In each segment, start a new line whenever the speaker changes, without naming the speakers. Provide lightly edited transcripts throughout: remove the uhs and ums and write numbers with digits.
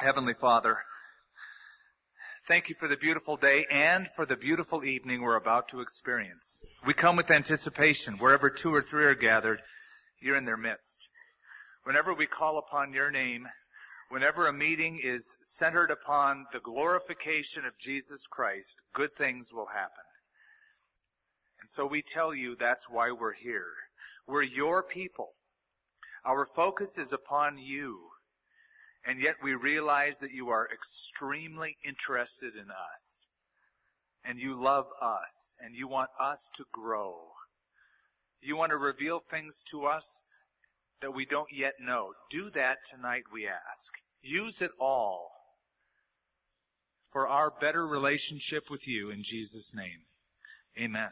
Heavenly Father, thank you for the beautiful day and for the beautiful evening we're about to experience. We come with anticipation. Wherever two or three are gathered, you're in their midst. Whenever we call upon your name, whenever a meeting is centered upon the glorification of Jesus Christ, good things will happen. And so we tell you that's why we're here. We're your people. Our focus is upon you. And yet we realize that you are extremely interested in us. And you love us. And you want us to grow. You want to reveal things to us that we don't yet know. Do that tonight, we ask. Use it all for our better relationship with you in Jesus' name. Amen.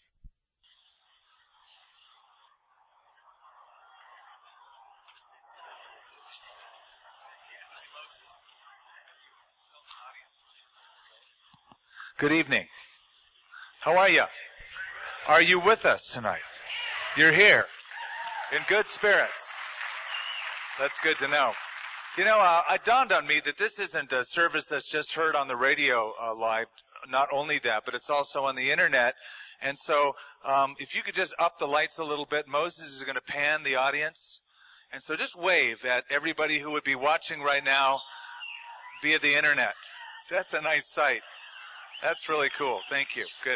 Good evening. How are you? Are you with us tonight? You're here. In good spirits. That's good to know. You know, it dawned on me that this isn't a service that's just heard on the radio live. Not only that, but it's also on the internet. And so, if you could just up the lights a little bit, Moses is going to pan the audience. And so just wave at everybody who would be watching right now via the internet. So that's a nice sight. That's really cool. Thank you. Good.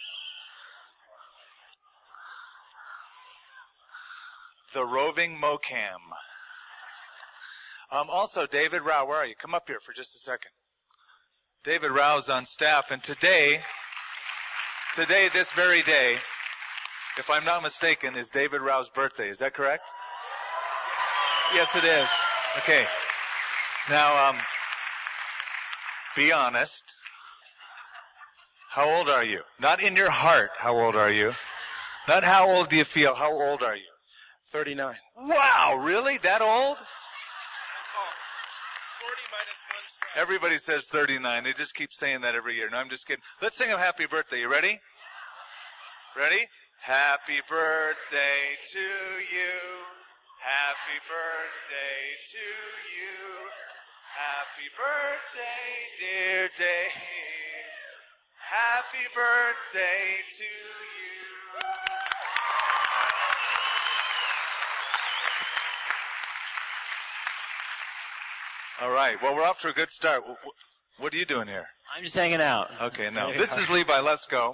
The roving Mocam. Also, David Rao, where are you? Come up here for just a second. David Rao's on staff, and today, this very day, if I'm not mistaken, is David Rao's birthday. Is that correct? Yes, it is. Okay. Now, be honest. How old are you? Not in your heart, how old are you? Not how old do you feel, how old are you?
39.
Wow, really? That old?
40 minus 1 strike.
Everybody says 39. They just keep saying that every year. No, I'm just kidding. Let's sing a happy birthday. You ready? Ready? Happy birthday to you. Happy birthday to you. Happy birthday, dear Dave. Happy birthday to you. All right. Well, we're off to a good start. What are you doing here?
I'm just hanging out.
Okay, now, this is Levi. Let's go.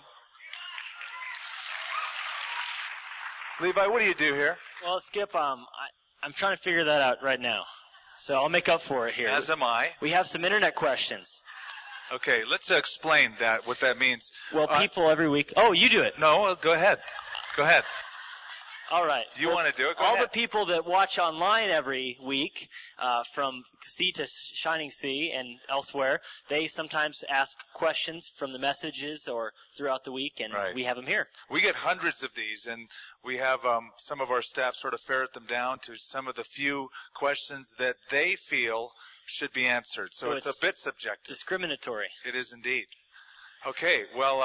Levi, what do you do here?
Well, Skip, I'm trying to figure that out right now. So I'll make up for it here.
As am I.
We have some internet questions.
Okay, let's explain what that means.
Well, people every week. Oh, you do it.
No, go ahead. Go ahead.
All right.
You want to do it? Go
all
ahead.
The people that watch online every week, from Sea to Shining Sea and elsewhere, they sometimes ask questions from the messages or throughout the week, and
right.
We have them here.
We get hundreds of these, and we have some of our staff sort of ferret them down to some of the few questions that they feel should be answered. So it's a bit subjective.
Discriminatory.
It is indeed. Okay, well,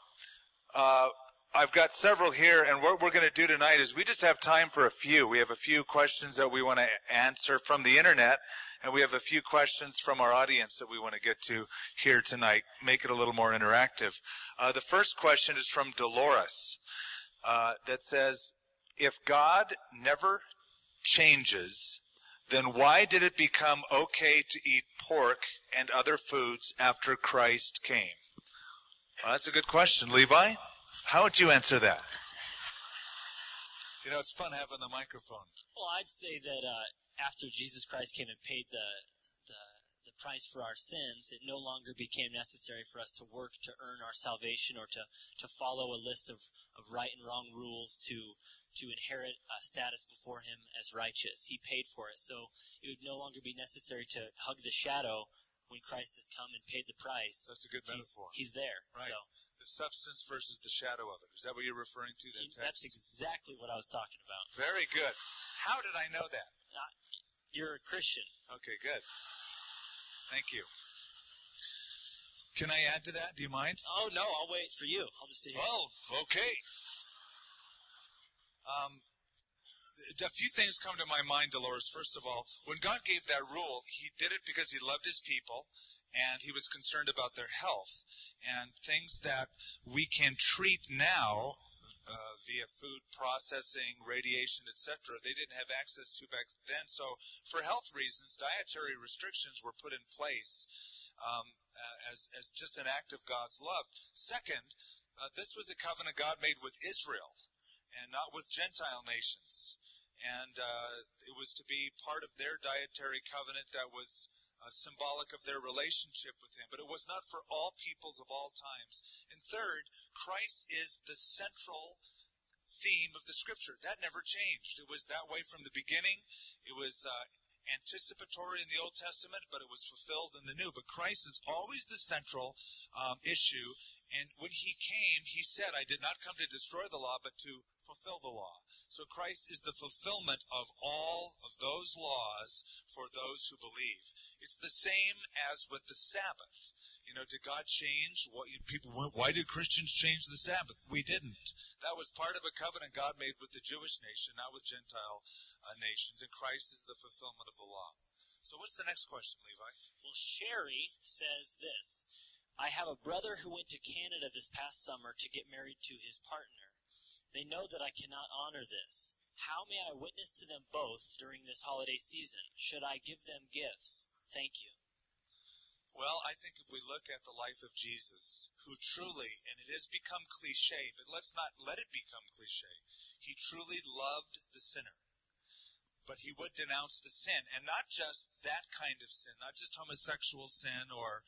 I've got several here, and what we're going to do tonight is we just have time for a few. We have a few questions that we want to answer from the internet, and we have a few questions from our audience that we want to get to here tonight, make it a little more interactive. The first question is from Dolores, that says, if God never changes, then why did it become okay to eat pork and other foods after Christ came? Well, that's a good question. Levi, how would you answer that? You know, it's fun having the microphone.
Well, I'd say that after Jesus Christ came and paid the price for our sins, it no longer became necessary for us to work to earn our salvation or to follow a list of right and wrong rules to inherit a status before him as righteous. He paid for it, so it would no longer be necessary to hug the shadow when Christ has come and paid the price.
That's a good metaphor.
He's there.
Right.
So
the substance versus the shadow of it. Is that what you're referring to?
That's exactly what I was talking about.
Very good. How did I know that?
You're a Christian.
Okay, good. Thank you. Can I add to that? Do you mind?
Oh, no, I'll wait for you. I'll just sit here.
Oh, okay.
A few things come to my mind, Dolores. First of all, when God gave that rule, he did it because he loved his people and he was concerned about their health. And things that we can treat now via food processing, radiation, etc., they didn't have access to back then. So for health reasons, dietary restrictions were put in place as just an act of God's love. Second, this was a covenant God made with Israel and not with Gentile nations. And it was to be part of their dietary covenant that was symbolic of their relationship with him. But it was not for all peoples of all times. And third, Christ is the central theme of the Scripture. That never changed. It was that way from the beginning. It was anticipatory in the Old Testament, but it was fulfilled in the New. But Christ is always the central issue. And when he came, he said, I did not come to destroy the law, but to fulfill the law. So Christ is the fulfillment of all of those laws for those who believe. It's the same as with the Sabbath. You know, did God change? Why did Christians change the Sabbath? We didn't. That was part of a covenant God made with the Jewish nation, not with Gentile nations. And Christ is the fulfillment of the law. So what's the next question, Levi?
Well, Sherry says this. I have a brother who went to Canada this past summer to get married to his partner. They know that I cannot honor this. How may I witness to them both during this holiday season? Should I give them gifts? Thank you.
Well, I think if we look at the life of Jesus, who truly, and it has become cliche, but let's not let it become cliche, he truly loved the sinner. But he would denounce the sin, and not just that kind of sin, not just homosexual sin or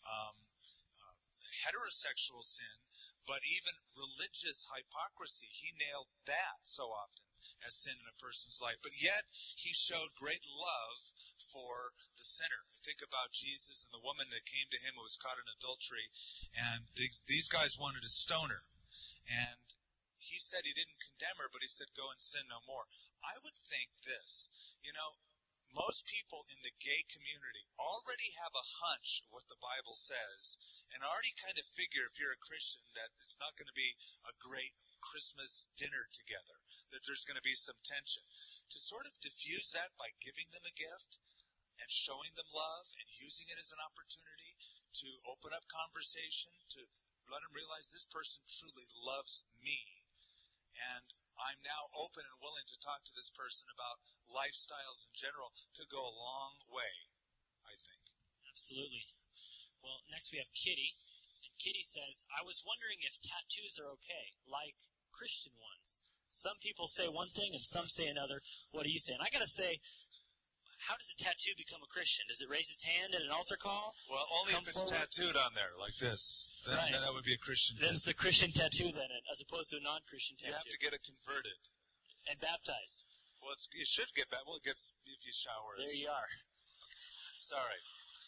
heterosexual sin, but even religious hypocrisy. He nailed that so often as sin in a person's life. But yet, he showed great love for the sinner. Think about Jesus and the woman that came to him who was caught in adultery, and these guys wanted to stone her. And he said he didn't condemn her, but he said, go and sin no more. I would think this, most people in the gay community already have a hunch of what the Bible says and already kind of figure, if you're a Christian, that it's not going to be a great Christmas dinner together, that there's going to be some tension. To sort of diffuse that by giving them a gift and showing them love and using it as an opportunity to open up conversation, to let them realize this person truly loves me, and I'm now open and willing to talk to this person about lifestyles in general, could go a long way, I think.
Absolutely. Well, next we have Kitty. And Kitty says, I was wondering if tattoos are okay, like Christian ones. Some people say one thing and some say another. What do you say? And I got to say, how does a tattoo become a Christian? Does it raise its hand at an altar call?
Well, only if it's tattooed on there, like this. Then that would be a Christian tattoo.
Then it's a Christian tattoo, then, as opposed to a non-Christian tattoo.
You have to get it converted.
And baptized.
Well, you should get baptized. Well, it gets, if you shower.
There you are.
Sorry.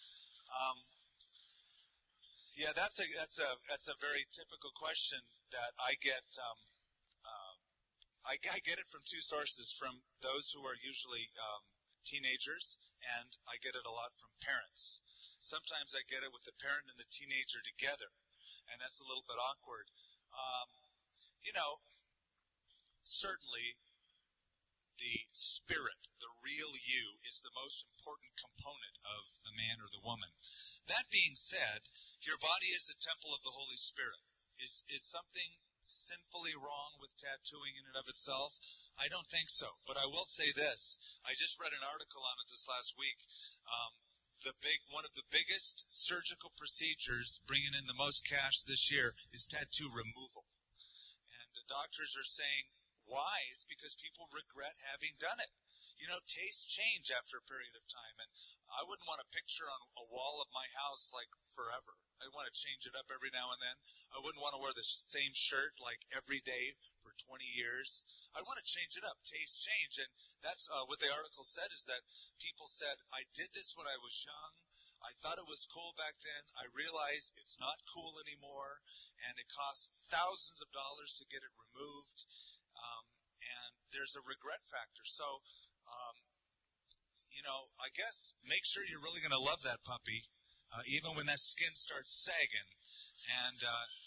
Yeah, that's a very typical question that I get. I get it from two sources, from those who are usually teenagers, and I get it a lot from parents. Sometimes I get it with the parent and the teenager together, and that's a little bit awkward. Certainly the spirit, the real you, is the most important component of the man or the woman. That being said, your body is a temple of the Holy Spirit. Is something sinfully wrong with tattooing in and of itself? I don't think so. But I will say this. I just read an article on it this last week. One of the biggest surgical procedures bringing in the most cash this year is tattoo removal. And the doctors are saying, why? It's because people regret having done it. Tastes change after a period of time, and I wouldn't want a picture on a wall of my house like forever. I want to change it up every now and then. I wouldn't want to wear the same shirt like every day for 20 years. I want to change it up. Tastes change, and that's what the article said, is that people said, I did this when I was young. I thought it was cool back then. I realize it's not cool anymore, and it costs thousands of dollars to get it removed, and there's a regret factor. So, I guess make sure you're really going to love that puppy, even when that skin starts sagging,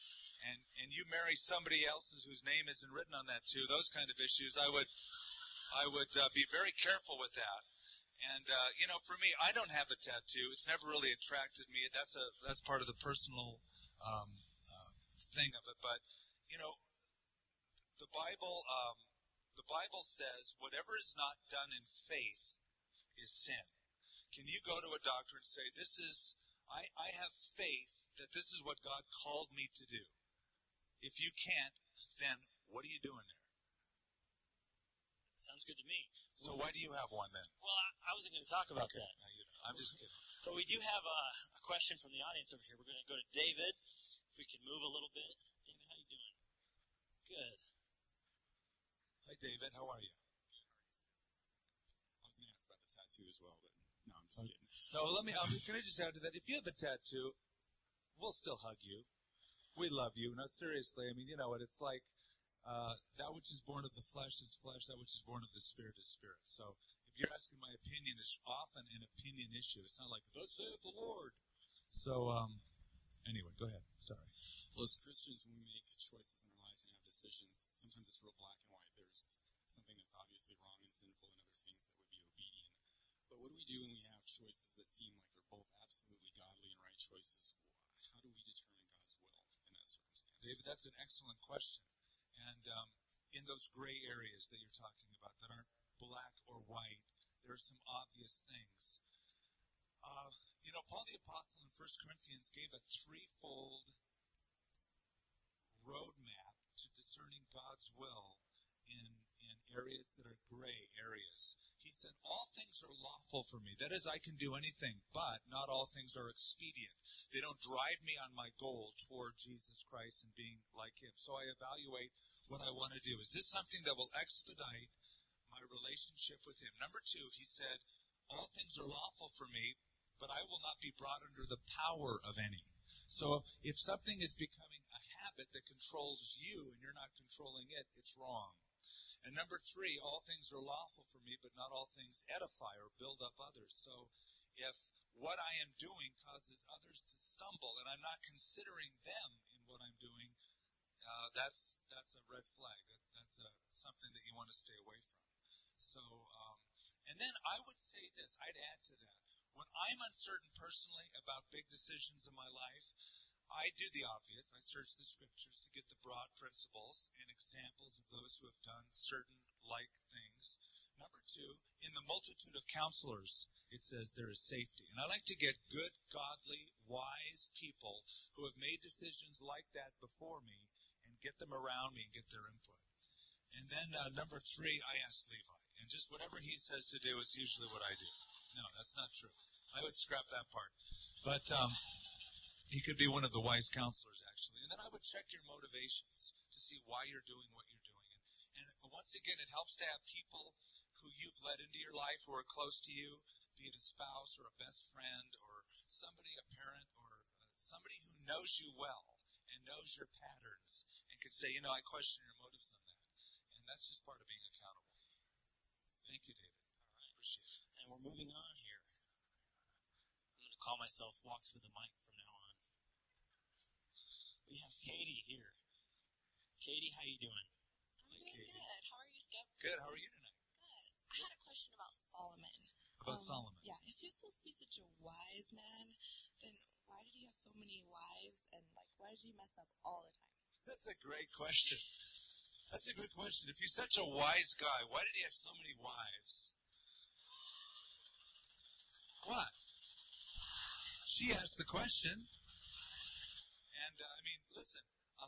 and you marry somebody else's whose name isn't written on that too. Those kind of issues, I I would be very careful with that. And for me, I don't have a tattoo. It's never really attracted me. That's part of the personal thing of it. But the Bible says whatever is not done in faith is sin. Can you go to a doctor and say, I have faith that this is what God called me to do? If you can't, then what are you doing there?
Sounds good to me.
So why do you have one then?
Well, I wasn't going to talk about that.
No, I'm just kidding.
But we do have a question from the audience over here. We're going to go to David. If we could move a little bit. David, how you doing? Good.
Hi, David. How are you?
I was going to ask about the tattoo as well, but no, I'm just kidding.
So can I just add to that? If you have a tattoo, we'll still hug you. We love you. No, seriously. I mean, you know what? It's like that which is born of the flesh is flesh. That which is born of the spirit is spirit. So if you're asking my opinion, it's often an opinion issue. It's not like, thus saith the Lord. So anyway, go ahead. Sorry.
Well, as Christians, when we make choices in our life and have decisions, sometimes it's real black and white. There's something that's obviously wrong and sinful and other things that would be obedient. But what do we do when we have choices that seem like they're both absolutely godly and right choices? How do we determine God's will in that circumstance?
David, that's an excellent question. And in those gray areas that you're talking about that aren't black or white, there are some obvious things. Paul the Apostle in 1 Corinthians gave a threefold roadmap to discerning God's will in areas that are gray areas. He said, all things are lawful for me. That is, I can do anything, but not all things are expedient. They don't drive me on my goal toward Jesus Christ and being like Him. So I evaluate what I want to do. Is this something that will expedite my relationship with Him? Number two, he said, all things are lawful for me, but I will not be brought under the power of any. So if something is becoming a habit that controls you and you're not controlling it, it's wrong. And number three, all things are lawful for me, but not all things edify or build up others. So if what I am doing causes others to stumble and I'm not considering them in what I'm doing, that's a red flag. That's something that you want to stay away from. So, and then I would say this, I'd add to that. When I'm uncertain personally about big decisions in my life, I do the obvious. I search the scriptures to get the broad principles and examples of those who have done certain like things. Number two, in the multitude of counselors, it says there is safety. And I like to get good, godly, wise people who have made decisions like that before me and get them around me and get their input. And then number three, I ask Levi. And just whatever he says to do is usually what I do. No, that's not true. I would scrap that part. But he could be one of the wise counselors, actually. And then I would check your motivations to see why you're doing what you're doing. And once again, it helps to have people who you've led into your life who are close to you, be it a spouse or a best friend or somebody, a parent, or somebody who knows you well and knows your patterns and could say, I question your motives on that. And that's just part of being accountable. Thank you, David.
All right.
Appreciate it.
And we're moving on here. I'm going to call myself Walks with the Mic from now on. We have Katie here. Katie, how you doing?
I'm doing good. How are you, Skip?
Good. How are you tonight?
Good. I had a question about Solomon.
About Solomon?
Yeah. If he's supposed to be such a wise man, then why did he have so many wives? And, why did he mess up all the time?
That's a great question. That's a good question. If he's such a wise guy, why did he have so many wives? What? She asked the question. And, listen,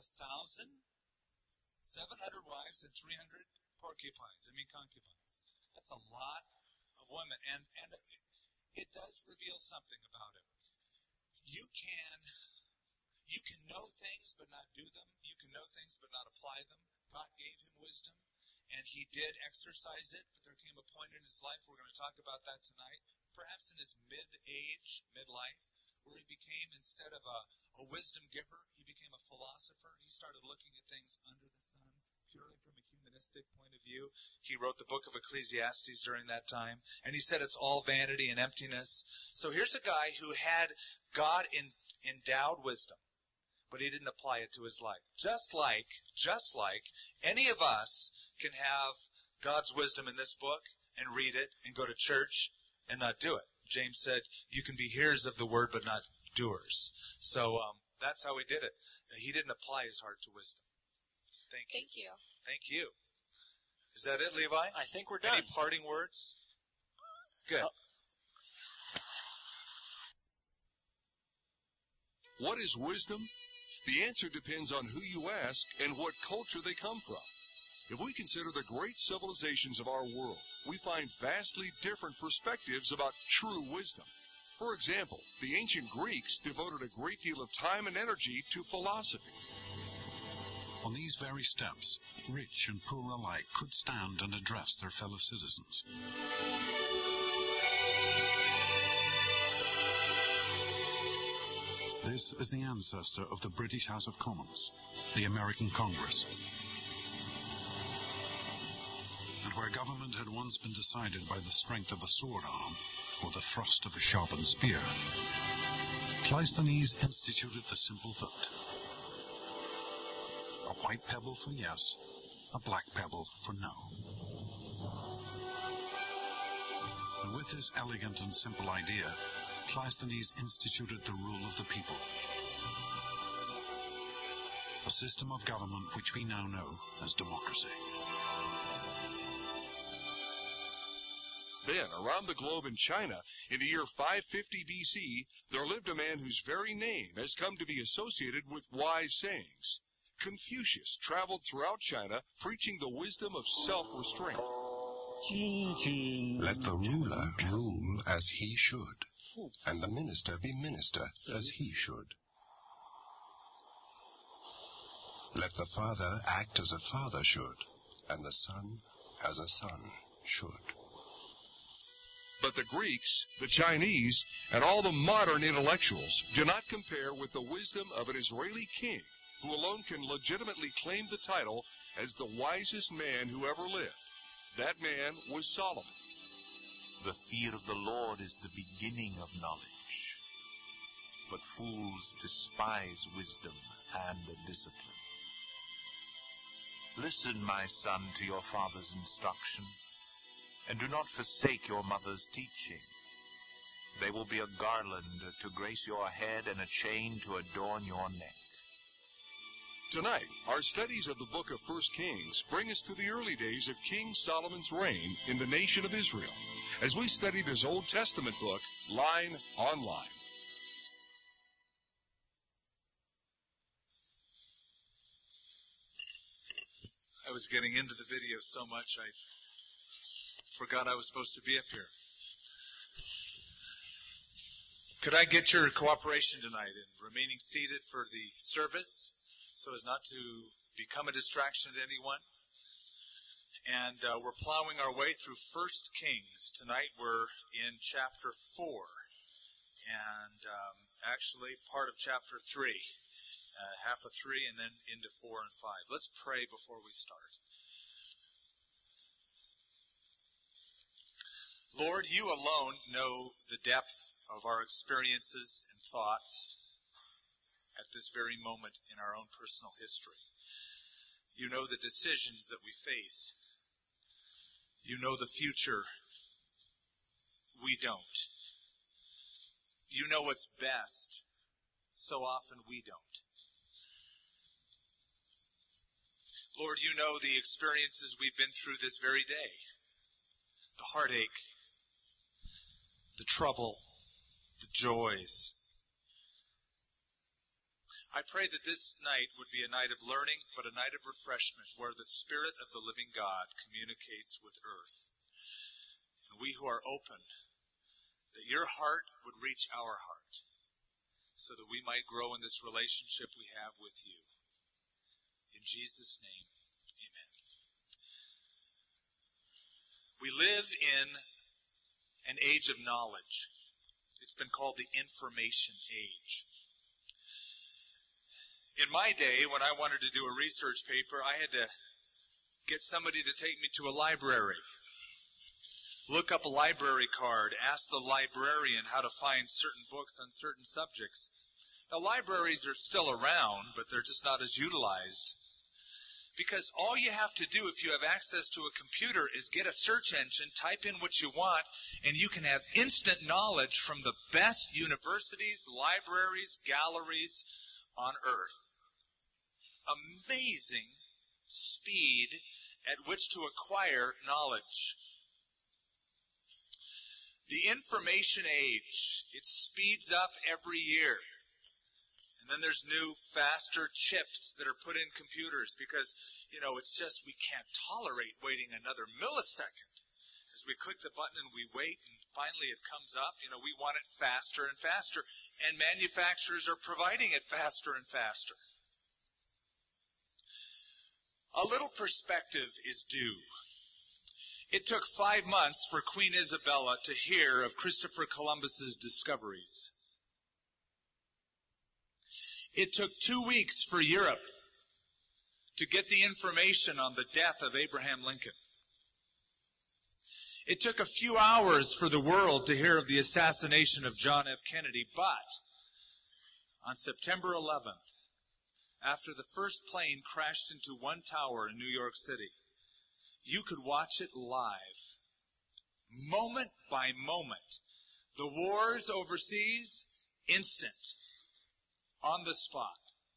1,700 wives and 300 concubines. That's a lot of women. And it does reveal something about him. You can know things but not do them. You can know things but not apply them. God gave him wisdom, and he did exercise it, but there came a point in his life, we're going to talk about that tonight, perhaps in his midlife, where he became, instead of a wisdom giver, he became a philosopher. He started looking at things under the sun, purely from a humanistic point of view. He wrote the book of Ecclesiastes during that time, and he said it's all vanity and emptiness. So here's a guy who had God endowed wisdom, but he didn't apply it to his life. Just like any of us can have God's wisdom in this book and read it and go to church and not do it. James said, you can be hearers of the word but not doers. So that's how he did it. He didn't apply his heart to wisdom. Thank you. Thank you. Is that it, Levi?
I think we're done.
Any parting words? Good.
What is wisdom? The answer depends on who you ask and what culture they come from. If we consider the great civilizations of our world, we find vastly different perspectives about true wisdom. For example, the ancient Greeks devoted a great deal of time and energy to philosophy.
On these very steps, rich and poor alike could stand and address their fellow citizens. This is the ancestor of the British House of Commons, the American Congress. And where government had once been decided by the strength of a sword arm or the thrust of a sharpened spear, Cleisthenes instituted the simple vote. A white pebble for yes, a black pebble for no. And with this elegant and simple idea, Cleisthenes instituted the rule of the people. A system of government which we now know as democracy.
Then, around the globe in China, in the year 550 BC, there lived a man whose very name has come to be associated with wise sayings. Confucius traveled throughout China preaching the wisdom of self-restraint.
Let the ruler rule as he should, and the minister be minister as he should. Let the father act as a father should, and the son as a son should.
But the Greeks, the Chinese, and all the modern intellectuals do not compare with the wisdom of an Israeli king, who alone can legitimately claim the title as the wisest man who ever lived. That man was Solomon.
The fear of the Lord is the beginning of knowledge, but fools despise wisdom and discipline. Listen, my son, to your father's instruction, and do not forsake your mother's teaching. They will be a garland to grace your head and a chain to adorn your neck.
Tonight, our studies of the book of 1 Kings bring us to the early days of King Solomon's reign in the nation of Israel, as we study this Old Testament book, line on line.
I was getting into the video so much I forgot I was supposed to be up here. Could I get your cooperation tonight in remaining seated for the service so as not to become a distraction to anyone? And we're plowing our way through 1 Kings. Tonight we're in chapter 4 and actually part of chapter 3. Half of 3 and then into 4 and 5. Let's pray before we start. Lord, you alone know the depth of our experiences and thoughts at this very moment in our own personal history. You know the decisions that we face. You know the future. We don't. You know what's best. So often we don't. Lord, you know the experiences we've been through this very day. The heartache, the trouble, the joys. I pray that this night would be a night of learning, but a night of refreshment where the Spirit of the living God communicates with earth. And we who are open, that your heart would reach our heart so that we might grow in this relationship we have with you. In Jesus' name, amen. We live in an age of knowledge. It's been called the information age. In my day, when I wanted to do a research paper, I had to get somebody to take me to a library. Look up a library card, ask the librarian how to find certain books on certain subjects. Now, libraries are still around, but they're just not as utilized. Because all you have to do if you have access to a computer is get a search engine, type in what you want, and you can have instant knowledge from the best universities, libraries, galleries on earth. Amazing speed at which to acquire knowledge. The information age, it speeds up every year. And then there's new, faster chips that are put in computers because, it's just we can't tolerate waiting another millisecond. As we click the button and we wait and finally it comes up, we want it faster and faster. And manufacturers are providing it faster and faster. A little perspective is due. It took 5 months for Queen Isabella to hear of Christopher Columbus's discoveries. It took 2 weeks for Europe to get the information on the death of Abraham Lincoln. It took a few hours for the world to hear of the assassination of John F. Kennedy, but on September 11th, after the first plane crashed into one tower in New York City, you could watch it live, moment by moment. The wars overseas, instant. On the spot.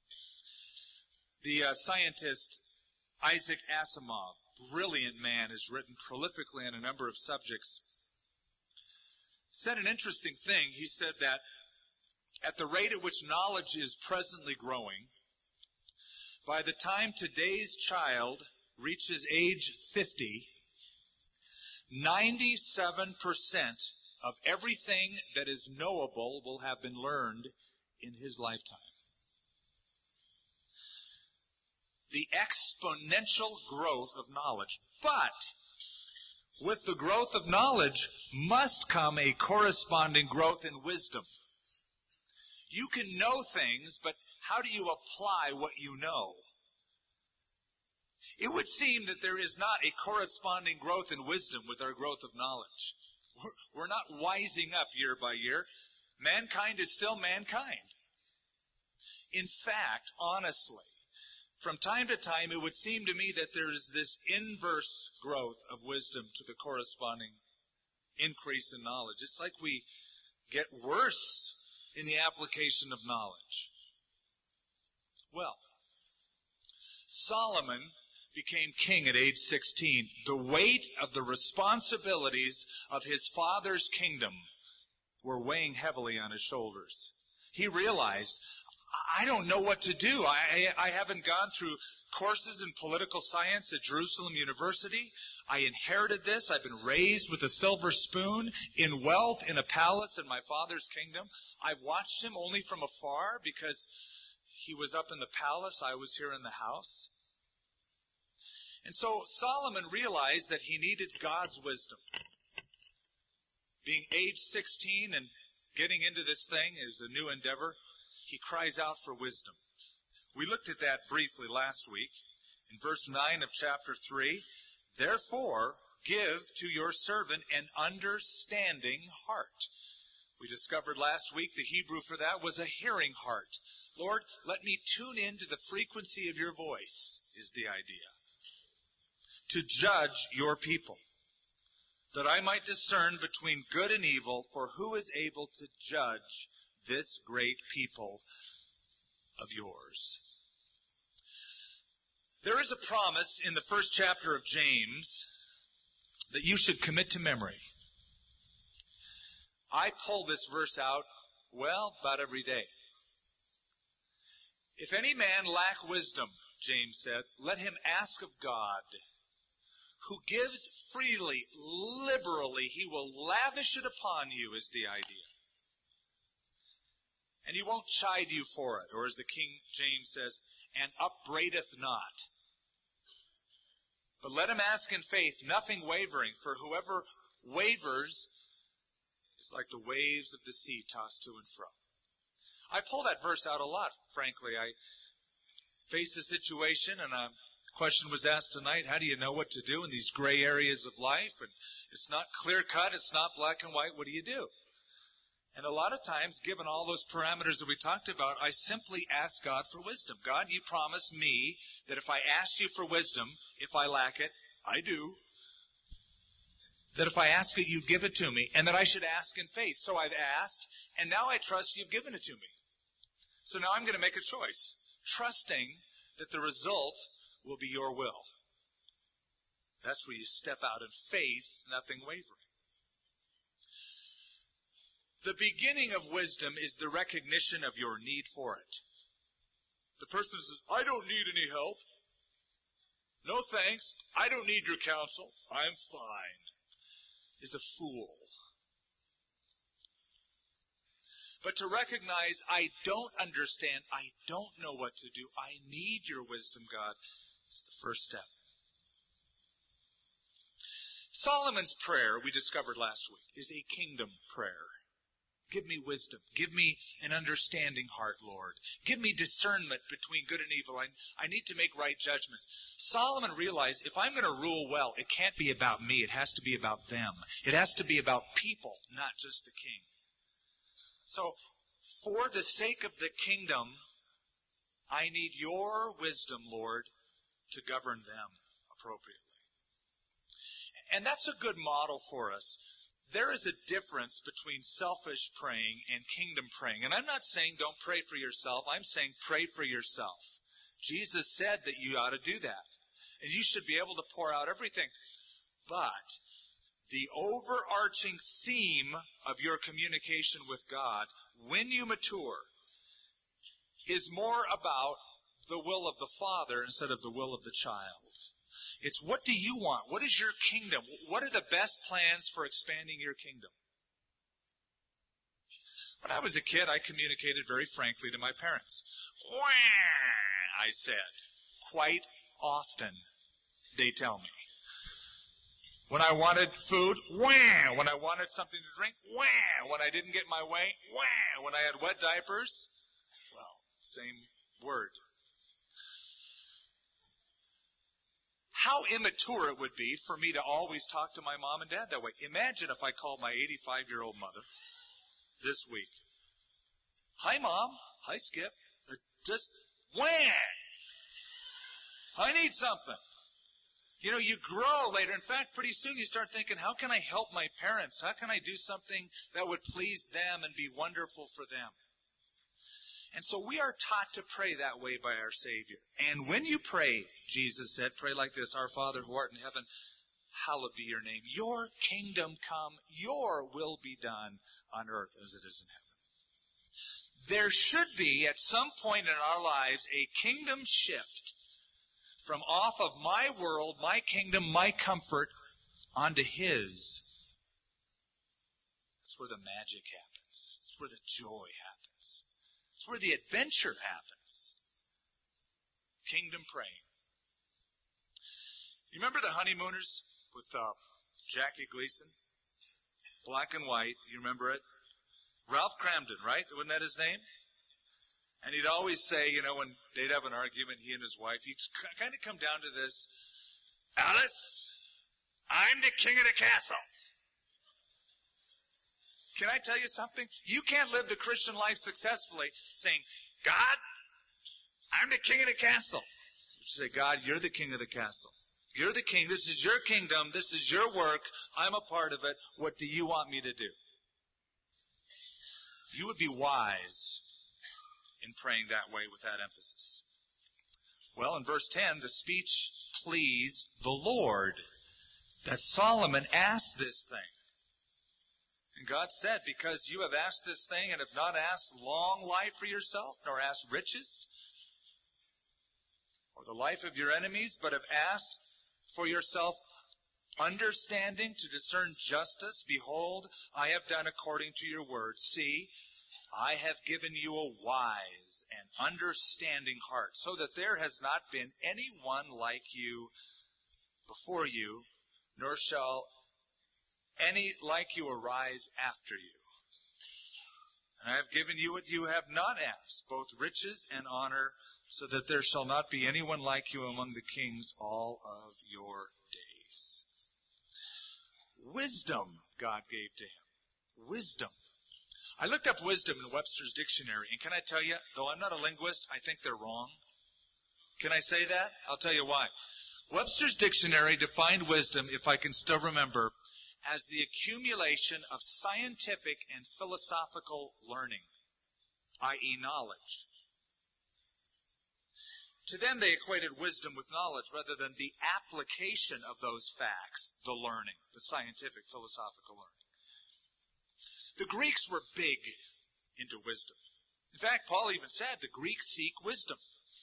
The scientist Isaac Asimov, brilliant man, has written prolifically on a number of subjects, said an interesting thing. He said that at the rate at which knowledge is presently growing, by the time today's child reaches age 50, 97% of everything that is knowable will have been learned in his lifetime. The exponential growth of knowledge. But with the growth of knowledge must come a corresponding growth in wisdom. You can know things, but how do you apply what you know? It would seem that there is not a corresponding growth in wisdom with our growth of knowledge. We're not wising up year by year. Mankind is still mankind. In fact, honestly, from time to time, it would seem to me that there is this inverse growth of wisdom to the corresponding increase in knowledge. It's like we get worse in the application of knowledge. Well, Solomon became king at age 16. The weight of the responsibilities of his father's kingdom were weighing heavily on his shoulders. He realized, I don't know what to do. I haven't gone through courses in political science at Jerusalem University. I inherited this. I've been raised with a silver spoon in wealth in a palace in my father's kingdom. I've watched him only from afar because he was up in the palace. I was here in the house. And so Solomon realized that he needed God's wisdom. Being age 16 and getting into this thing is a new endeavor. He cries out for wisdom. We looked at that briefly last week in verse 9 of chapter 3. Therefore, give to your servant an understanding heart. We discovered last week the Hebrew for that was a hearing heart. Lord, let me tune into the frequency of your voice, is the idea. To judge your people, that I might discern between good and evil, for who is able to judge this great people of yours? There is a promise in the first chapter of James that you should commit to memory. I pull this verse out, about every day. If any man lack wisdom, James said, let him ask of God, who gives freely, liberally. He will lavish it upon you, is the idea. And he won't chide you for it, or as the King James says, and upbraideth not. But let him ask in faith, nothing wavering, for whoever wavers is like the waves of the sea tossed to and fro. I pull that verse out a lot, frankly. I face a situation, and a question was asked tonight, how do you know what to do in these gray areas of life? And it's not clear cut, it's not black and white, what do you do? And a lot of times, given all those parameters that we talked about, I simply ask God for wisdom. God, you promised me that if I asked you for wisdom, if I lack it, I do, that if I ask it, you give it to me, and that I should ask in faith. So I've asked, and now I trust you've given it to me. So now I'm going to make a choice, trusting that the result will be your will. That's where you step out in faith, nothing wavering. The beginning of wisdom is the recognition of your need for it. The person who says, I don't need any help. No thanks. I don't need your counsel. I'm fine. Is a fool. But to recognize I don't understand, I don't know what to do, I need your wisdom, God, is the first step. Solomon's prayer, we discovered last week, is a kingdom prayer. Give me wisdom. Give me an understanding heart, Lord. Give me discernment between good and evil. I need to make right judgments. Solomon realized if I'm going to rule well, it can't be about me. It has to be about them. It has to be about people, not just the king. So, for the sake of the kingdom, I need your wisdom, Lord, to govern them appropriately. And that's a good model for us. There is a difference between selfish praying and kingdom praying. And I'm not saying don't pray for yourself. I'm saying pray for yourself. Jesus said that you ought to do that. And you should be able to pour out everything. But the overarching theme of your communication with God, when you mature, is more about the will of the Father instead of the will of the child. It's what do you want? What is your kingdom? What are the best plans for expanding your kingdom? When I was a kid, I communicated very frankly to my parents. Wah, I said. Quite often, they tell me. When I wanted food, wah. When I wanted something to drink, wah. When I didn't get my way, wah. When I had wet diapers, well, same word. How immature it would be for me to always talk to my mom and dad that way. Imagine if I called my 85-year-old mother this week. Hi, Mom. Hi, Skip. Just wham! I need something. You know, you grow later. In fact, pretty soon you start thinking, how can I help my parents? How can I do something that would please them and be wonderful for them? And so we are taught to pray that way by our Savior. And when you pray, Jesus said, pray like this, Our Father who art in heaven, hallowed be your name. Your kingdom come, your will be done on earth as it is in heaven. There should be, at some point in our lives, a kingdom shift from off of my world, my kingdom, my comfort, onto His. That's where the magic happens. That's where the joy happens. That's where the adventure happens. Kingdom praying. You remember the Honeymooners with Jackie Gleason? Black and white. You remember it? Ralph Cramden, right? Wasn't that his name? And he'd always say, you know, when they'd have an argument, he and his wife, he'd kind of come down to this, Alice, I'm the king of the castle. Can I tell you something? You can't live the Christian life successfully saying, God, I'm the king of the castle. You say, God, you're the king of the castle. You're the king. This is your kingdom. This is your work. I'm a part of it. What do you want me to do? You would be wise in praying that way with that emphasis. Well, in verse 10, the speech pleased the Lord, that Solomon asked this thing. And God said, because you have asked this thing and have not asked long life for yourself, nor asked riches, or the life of your enemies, but have asked for yourself understanding to discern justice, behold, I have done according to your word. See, I have given you a wise and understanding heart, so that there has not been anyone like you before you, nor shall any like you arise after you. And I have given you what you have not asked, both riches and honor, so that there shall not be anyone like you among the kings all of your days. Wisdom God gave to him. Wisdom. I looked up wisdom in Webster's dictionary, and can I tell you, though I'm not a linguist, I think they're wrong. Can I say that? I'll tell you why. Webster's dictionary defined wisdom, if I can still remember, as the accumulation of scientific and philosophical learning, i.e. knowledge. To them, they equated wisdom with knowledge rather than the application of those facts, the learning, the scientific, philosophical learning. The Greeks were big into wisdom. In fact, Paul even said the Greeks seek wisdom.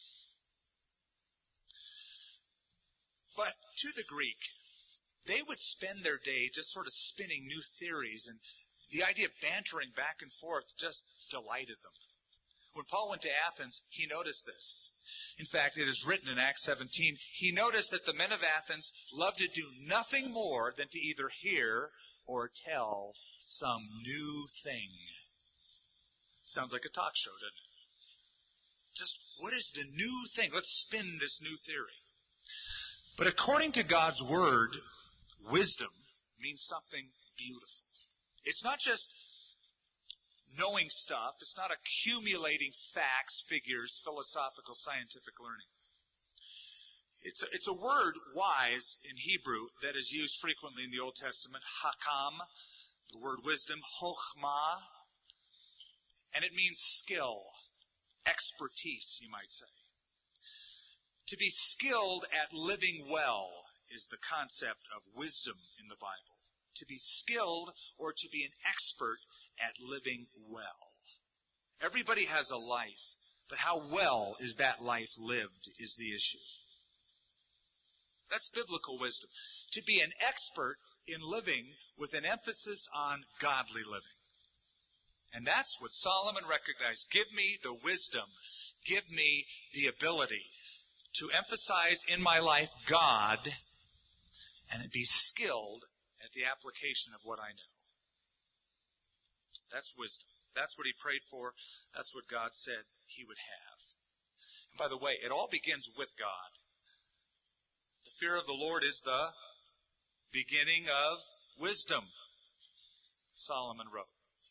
But to the Greek, they would spend their day just sort of spinning new theories, and the idea of bantering back and forth just delighted them. When Paul went to Athens, he noticed this. In fact, it is written in Acts 17, he noticed that the men of Athens loved to do nothing more than to either hear or tell some new thing. Sounds like a talk show, doesn't it? Just, what is the new thing? Let's spin this new theory. But according to God's Word, wisdom means something beautiful. It's not just knowing stuff. It's not accumulating facts, figures, philosophical, scientific learning. It's a word, wise, in Hebrew that is used frequently in the Old Testament, hakam, the word wisdom, chokhmah, and it means skill, expertise, you might say. To be skilled at living well is the concept of wisdom in the Bible. To be skilled or to be an expert at living well. Everybody has a life, but how well is that life lived is the issue. That's biblical wisdom. To be an expert in living with an emphasis on godly living. And that's what Solomon recognized. Give me the wisdom. Give me the ability to emphasize in my life God and be skilled at the application of what I know. That's wisdom. That's what he prayed for. That's what God said he would have. And by the way, it all begins with God. The fear of the Lord is the beginning of wisdom, Solomon wrote.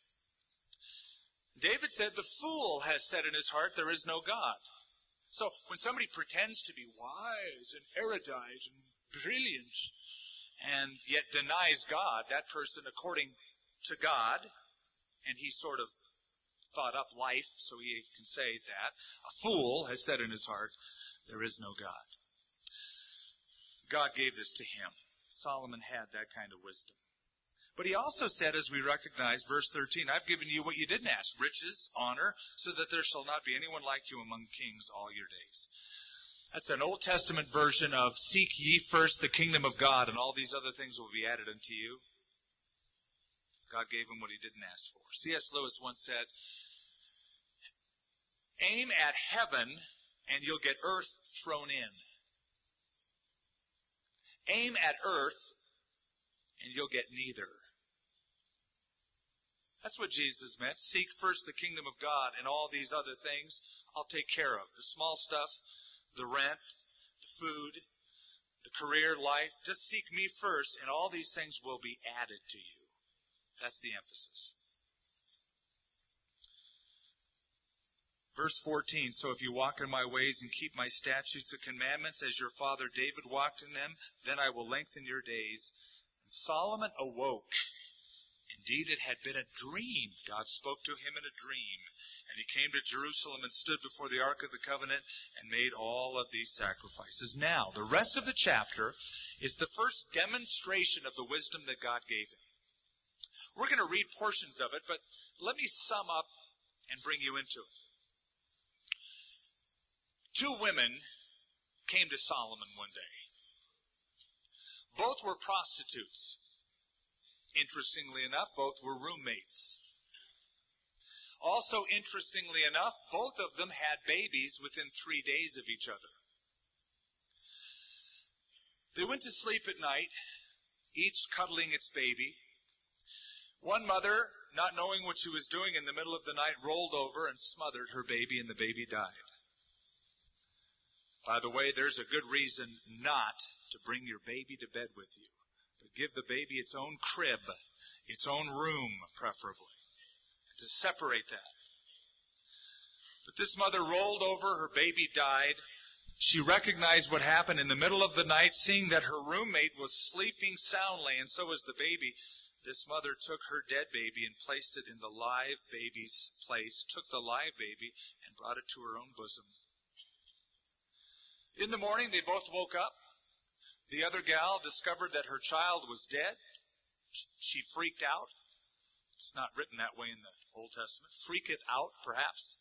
David said, the fool has said in his heart, there is no God. So when somebody pretends to be wise and erudite and brilliant and yet denies God, that person, according to God, and he sort of thought up life so he can say that, a fool has said in his heart, there is no God. God gave this to him. Solomon had that kind of wisdom. But he also said, as we recognize, verse 13, I've given you what you didn't ask, riches, honor, so that there shall not be anyone like you among kings all your days. That's an Old Testament version of seek ye first the kingdom of God, and all these other things will be added unto you. God gave him what he didn't ask for. C.S. Lewis once said, aim at heaven and you'll get earth thrown in. Aim at earth and you'll get neither. That's what Jesus meant. Seek first the kingdom of God, and all these other things I'll take care of. The small stuff, the rent, the food, the career, life. Just seek me first, and all these things will be added to you. That's the emphasis. Verse 14, so if you walk in my ways and keep my statutes and commandments as your father David walked in them, then I will lengthen your days. And Solomon awoke. Indeed, it had been a dream. God spoke to him in a dream. And he came to Jerusalem and stood before the Ark of the Covenant and made all of these sacrifices. Now, the rest of the chapter is the first demonstration of the wisdom that God gave him. We're going to read portions of it, but let me sum up and bring you into it. Two women came to Solomon one day. Both were prostitutes. Interestingly enough, both were roommates. Also, interestingly enough, both of them had babies within 3 days of each other. They went to sleep at night, each cuddling its baby. One mother, not knowing what she was doing in the middle of the night, rolled over and smothered her baby, and the baby died. By the way, there's a good reason not to bring your baby to bed with you, but give the baby its own crib, its own room, preferably. to separate that. But this mother rolled over, her baby died. She recognized what happened in the middle of the night, seeing that her roommate was sleeping soundly, and so was the baby. This mother took her dead baby and placed it in the live baby's place, took the live baby and brought it to her own bosom. In the morning, they both woke up. The other gal discovered that her child was dead. She freaked out. It's not written that way in the Old Testament. Freaketh out, perhaps.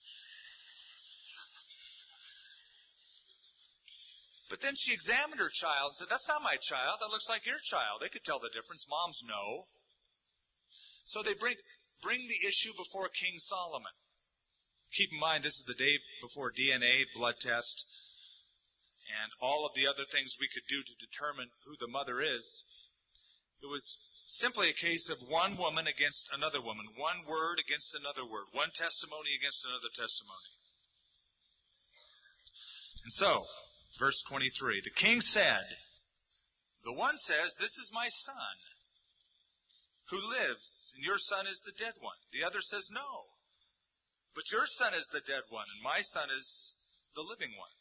But then she examined her child and said, that's not my child. That looks like your child. They could tell the difference. Moms know. So they bring the issue before King Solomon. Keep in mind, this is the day before DNA, blood test, and all of the other things we could do to determine who the mother is. It was simply a case of one woman against another woman, one word against another word, one testimony against another testimony. And so, verse 23, the king said, the one says, this is my son who lives, and your son is the dead one. The other says, no, but your son is the dead one, and my son is the living one.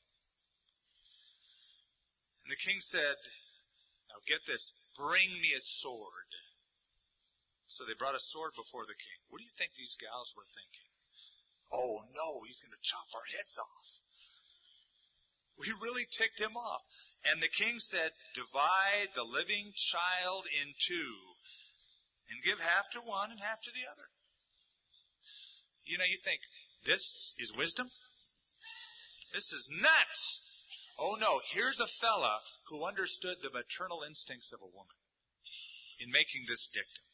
And the king said, now get this, bring me a sword. So they brought a sword before the king. What do you think these gals were thinking? Oh no, he's going to chop our heads off. We really ticked him off. And the king said, divide the living child in two and give half to one and half to the other. You know, you think, this is wisdom? This is nuts. Oh no, here's a fella who understood the maternal instincts of a woman in making this dictum.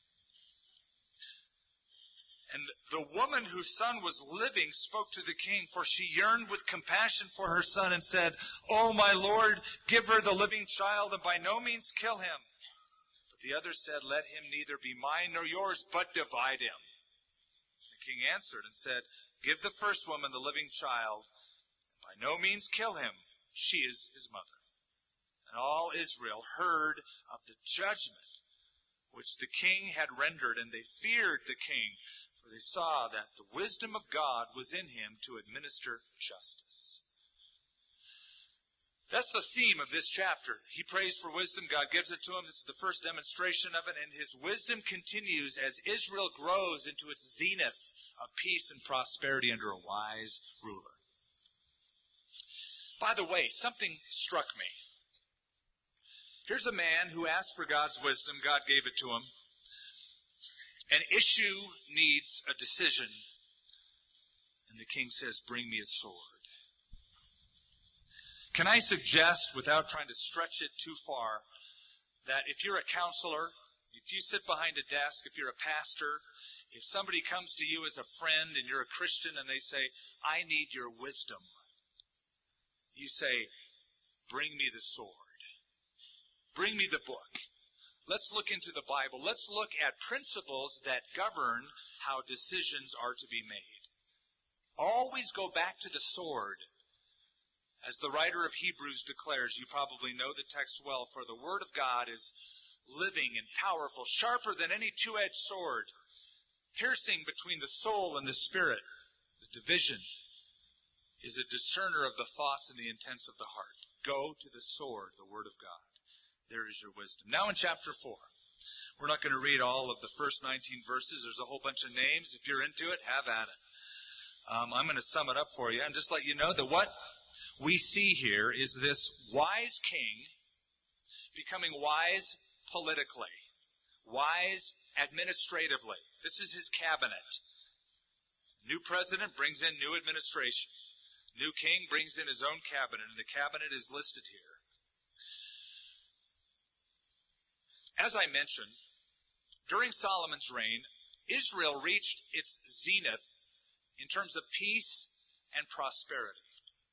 And the woman whose son was living spoke to the king, for she yearned with compassion for her son and said, oh, my lord, give her the living child and by no means kill him. But the other said, let him neither be mine nor yours, but divide him. The king answered and said, give the first woman the living child and by no means kill him. She is his mother. And all Israel heard of the judgment which the king had rendered, and they feared the king, for they saw that the wisdom of God was in him to administer justice. That's the theme of this chapter. He prays for wisdom. God gives it to him. This is the first demonstration of it. And his wisdom continues as Israel grows into its zenith of peace and prosperity under a wise ruler. By the way, something struck me. Here's a man who asked for God's wisdom. God gave it to him. An issue needs a decision. And the king says, bring me a sword. Can I suggest, without trying to stretch it too far, that if you're a counselor, if you sit behind a desk, if you're a pastor, if somebody comes to you as a friend and you're a Christian and they say, I need your wisdom, you say, bring me the sword. Bring me the book. Let's look into the Bible. Let's look at principles that govern how decisions are to be made. Always go back to the sword. As the writer of Hebrews declares, you probably know the text well, for the word of God is living and powerful, sharper than any two-edged sword, piercing between the soul and the spirit. The division is a discerner of the thoughts and the intents of the heart. Go to the sword, the word of God. There is your wisdom. Now in chapter 4. We're not going to read all of the first 19 verses. There's a whole bunch of names. If you're into it, have at it. I'm going to sum it up for you and just let you know that what we see here is this wise king becoming wise politically, wise administratively. This is his cabinet. New president brings in new administration. New king brings in his own cabinet, and the cabinet is listed here. As I mentioned, during Solomon's reign, Israel reached its zenith in terms of peace and prosperity.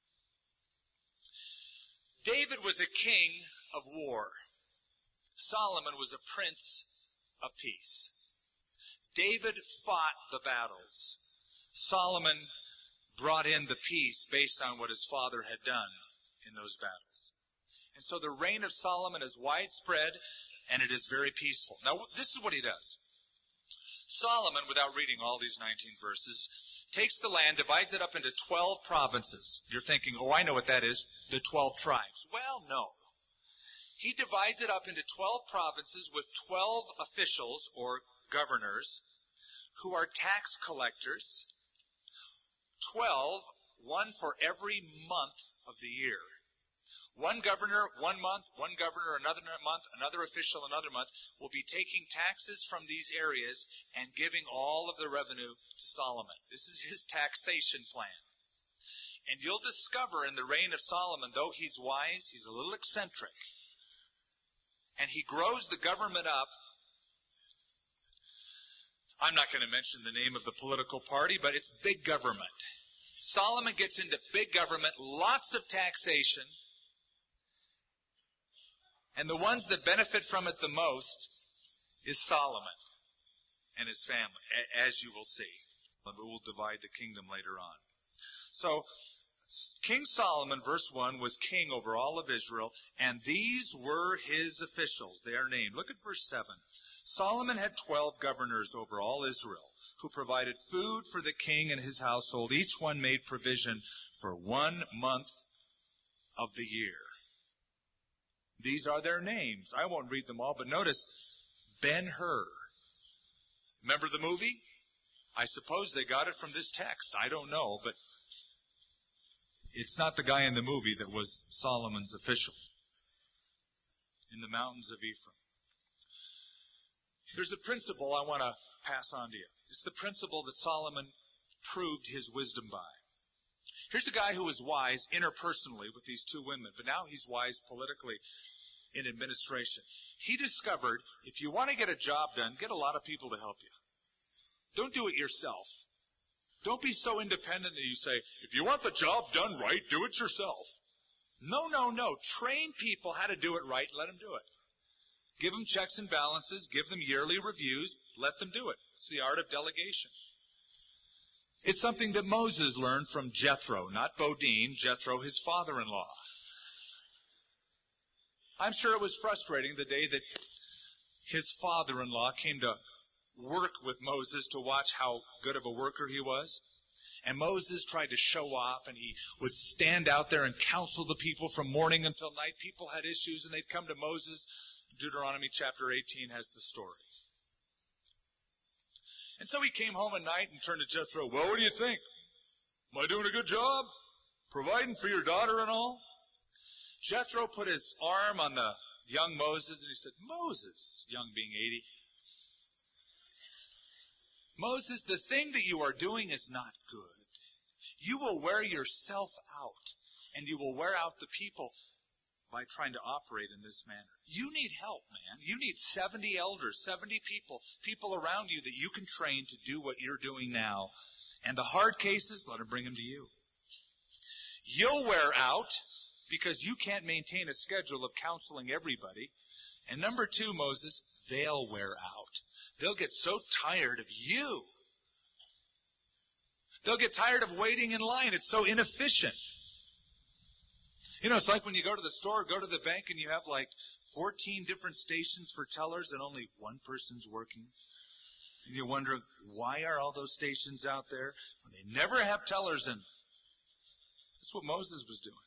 David was a king of war. Solomon was a prince of peace. David fought the battles. Solomon brought in the peace based on what his father had done in those battles. And so the reign of Solomon is widespread, and it is very peaceful. Now, this is what he does. Solomon, without reading all these 19 verses, takes the land, divides it up into 12 provinces. You're thinking, oh, I know what that is, the 12 tribes. Well, no. He divides it up into 12 provinces with 12 officials or governors who are tax collectors, 12, one for every month of the year. One governor, 1 month, one governor, another month, another official, another month, will be taking taxes from these areas and giving all of the revenue to Solomon. This is his taxation plan. And you'll discover in the reign of Solomon, though he's wise, he's a little eccentric. And he grows the government up. I'm not going to mention the name of the political party, but it's big government. Solomon gets into big government, lots of taxation. And the ones that benefit from it the most is Solomon and his family, as you will see. But we'll divide the kingdom later on. So, King Solomon, verse 1, was king over all of Israel, and these were his officials. They are named. Look at verse 7. Solomon had 12 governors over all Israel, who provided food for the king and his household. Each one made provision for 1 month of the year. These are their names. I won't read them all, but notice Ben-Hur. Remember the movie? I suppose they got it from this text. I don't know, but it's not the guy in the movie that was Solomon's official in the mountains of Ephraim. There's a principle I want to pass on to you. It's the principle that Solomon proved his wisdom by. Here's a guy who was wise interpersonally with these two women, but now he's wise politically in administration. He discovered if you want to get a job done, get a lot of people to help you. Don't do it yourself. Don't be so independent that you say, if you want the job done right, do it yourself. No. Train people how to do it right. Let them do it. Give them checks and balances. Give them yearly reviews. Let them do it. It's the art of delegation. It's something that Moses learned from Jethro, not Bodine, Jethro, his father-in-law. I'm sure it was frustrating the day that his father-in-law came to work with Moses to watch how good of a worker he was. And Moses tried to show off, and he would stand out there and counsel the people from morning until night. People had issues, and they'd come to Moses. Deuteronomy chapter 18 has the story. And so he came home at night and turned to Jethro. Well, what do you think? Am I doing a good job? Providing for your daughter and all? Jethro put his arm on the young Moses and he said, Moses, young being 80. Moses, the thing that you are doing is not good. You will wear yourself out and you will wear out the people by trying to operate in this manner. You need help, man. You need 70 elders, 70 people around you that you can train to do what you're doing now. And the hard cases, let them bring them to you. You'll wear out because you can't maintain a schedule of counseling everybody. And number 2, Moses, they'll wear out. They'll get so tired of you. They'll get tired of waiting in line. It's so inefficient. You know, it's like when you go to the store, go to the bank, and you have like 14 different stations for tellers and only one person's working. And you wonder, why are all those stations out there when they never have tellers in them? That's what Moses was doing.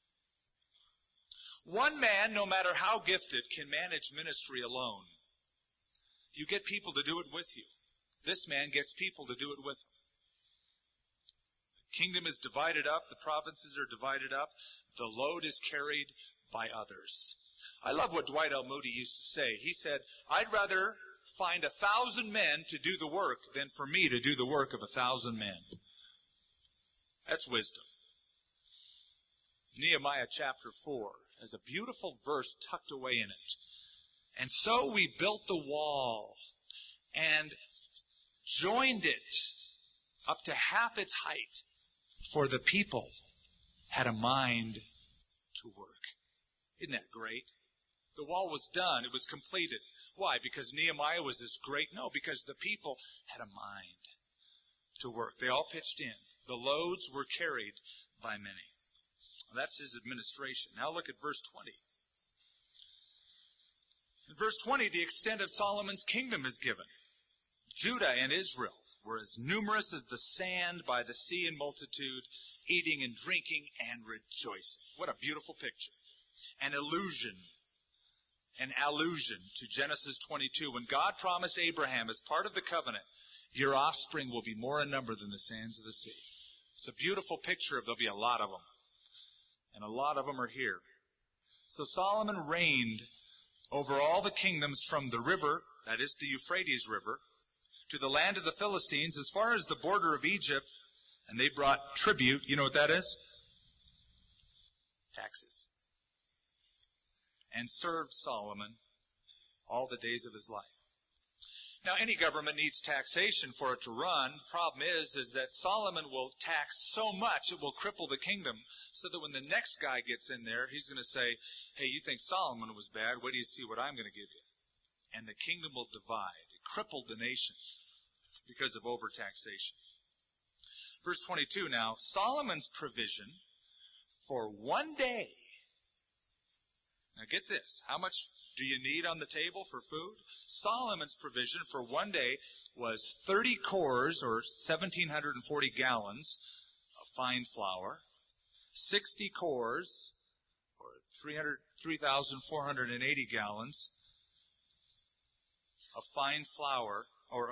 One man, no matter how gifted, can manage ministry alone. You get people to do it with you. This man gets people to do it with him. The kingdom is divided up. The provinces are divided up. The load is carried by others. I love what Dwight L. Moody used to say. He said, I'd rather find 1,000 men to do the work than for me to do the work of 1,000 men. That's wisdom. Nehemiah chapter 4 has a beautiful verse tucked away in it. And so we built the wall and joined it up to half its height, for the people had a mind to work. Isn't that great? The wall was done. It was completed. Why? Because Nehemiah was this great? No, because the people had a mind to work. They all pitched in. The loads were carried by many. That's his administration. Now look at verse 20. In verse 20, the extent of Solomon's kingdom is given. Judah and Israel were as numerous as the sand by the sea in multitude, eating and drinking and rejoicing. What a beautiful picture. An allusion to Genesis 22, when God promised Abraham as part of the covenant, your offspring will be more in number than the sands of the sea. It's a beautiful picture of there'll be a lot of them. And a lot of them are here. So Solomon reigned over all the kingdoms from the river, that is the Euphrates River, to the land of the Philistines as far as the border of Egypt, and they brought tribute. You know what that is? Taxes. And served Solomon all the days of his life. Now, any government needs taxation for it to run. The problem is that Solomon will tax so much it will cripple the kingdom, so that when the next guy gets in there, he's going to say, hey, you think Solomon was bad? Wait till you see what I'm going to give you. And the kingdom will divide. It crippled the nation because of overtaxation. Verse 22 now, Solomon's provision for one day. Now get this. How much do you need on the table for food? Solomon's provision for one day was 30 cores, or 1,740 gallons of fine flour, 60 cores, or 3,480 gallons of fine flour,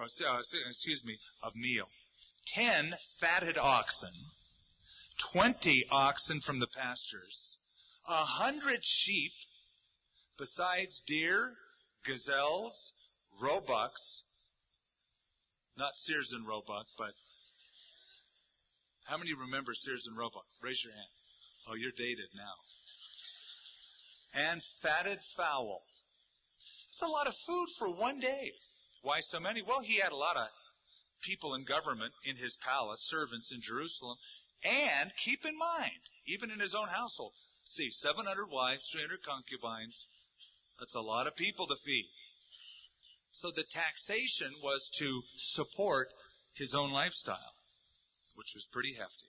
of meal. 10 fatted oxen, 20 oxen from the pastures, 100 sheep, besides deer, gazelles, roebucks, not Sears and Roebuck, but how many remember Sears and Roebuck? Raise your hand. Oh, you're dated now. And fatted fowl. It's a lot of food for one day. Why so many? Well, he had a lot of people in government in his palace, servants in Jerusalem, and keep in mind, even in his own household, 700 wives, 300 concubines. That's a lot of people to feed. So the taxation was to support his own lifestyle, which was pretty hefty.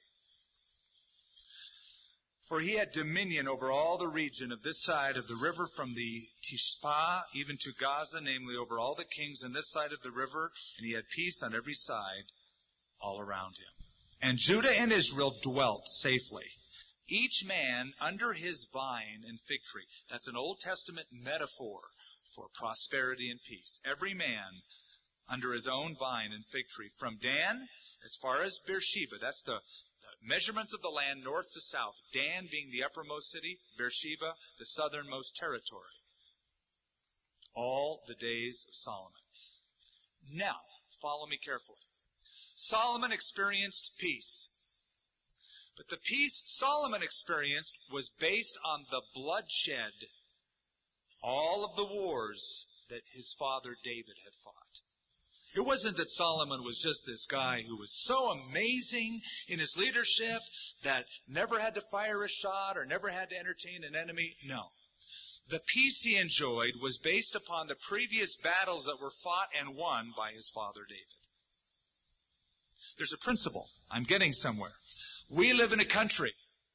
For he had dominion over all the region of this side of the river, from the Tishpa even to Gaza, namely over all the kings on this side of the river, and he had peace on every side all around him. And Judah and Israel dwelt safely, each man under his vine and fig tree. That's an Old Testament metaphor for prosperity and peace. Every man under his own vine and fig tree. From Dan as far as Beersheba, that's the measurements of the land north to south. Dan being the uppermost city, Beersheba the southernmost territory. All the days of Solomon. Now, follow me carefully. Solomon experienced peace. But the peace Solomon experienced was based on the bloodshed, all of the wars that his father David had fought. It wasn't that Solomon was just this guy who was so amazing in his leadership that never had to fire a shot or never had to entertain an enemy. No. The peace he enjoyed was based upon the previous battles that were fought and won by his father David. There's a principle. I'm getting somewhere. We live in a country.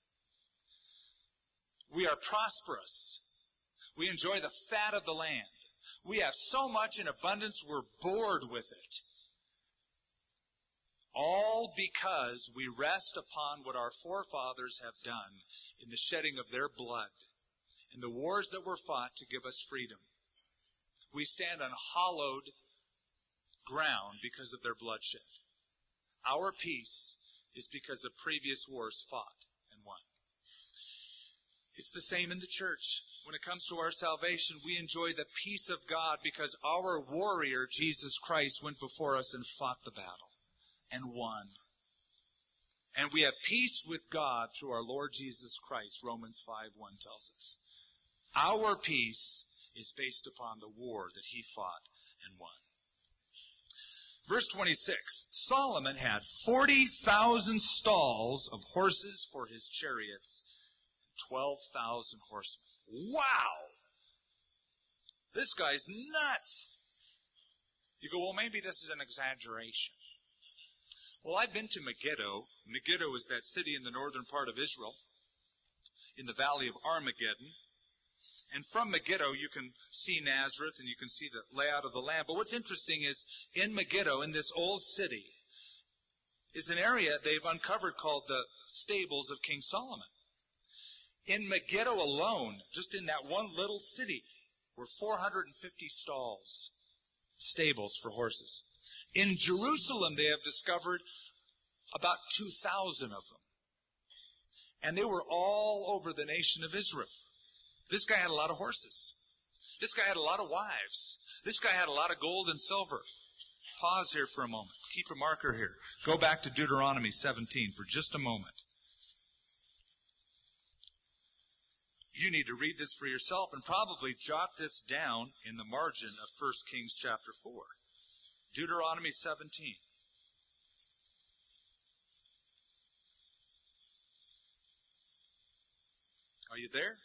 We are prosperous. We enjoy the fat of the land. We have so much in abundance, we're bored with it. All because we rest upon what our forefathers have done in the shedding of their blood and the wars that were fought to give us freedom. We stand on hallowed ground because of their bloodshed. Our peace is because of previous wars fought and won. It's the same in the church. When it comes to our salvation, we enjoy the peace of God because our warrior, Jesus Christ, went before us and fought the battle and won. And we have peace with God through our Lord Jesus Christ, Romans 5:1 tells us. Our peace is based upon the war that he fought and won. Verse 26, Solomon had 40,000 stalls of horses for his chariots, 12,000 horsemen. Wow! This guy's nuts. You go, well, maybe this is an exaggeration. Well, I've been to Megiddo. Megiddo is that city in the northern part of Israel, in the valley of Armageddon. And from Megiddo, you can see Nazareth and you can see the layout of the land. But what's interesting is in Megiddo, in this old city, is an area they've uncovered called the stables of King Solomon. In Megiddo alone, just in that one little city, were 450 stalls, stables for horses. In Jerusalem, they have discovered about 2,000 of them. And they were all over the nation of Israel. This guy had a lot of horses. This guy had a lot of wives. This guy had a lot of gold and silver. Pause here for a moment. Keep a marker here. Go back to Deuteronomy 17 for just a moment. You need to read this for yourself and probably jot this down in the margin of 1 Kings chapter 4. Deuteronomy 17. Are you there?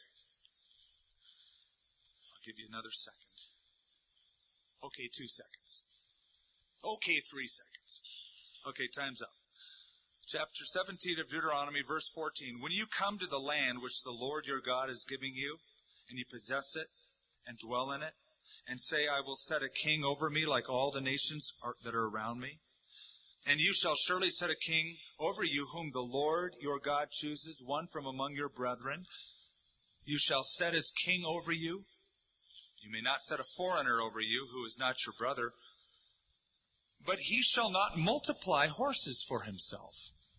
I'll give you another second. Okay, 2 seconds. Okay, 3 seconds. Okay, time's up. Chapter 17 of Deuteronomy, verse 14. When you come to the land which the Lord your God is giving you, and you possess it, and dwell in it, and say, I will set a king over me like all the nations that are around me, and you shall surely set a king over you whom the Lord your God chooses, one from among your brethren. You shall set as king over you. You may not set a foreigner over you who is not your brother. But he shall not multiply horses for himself,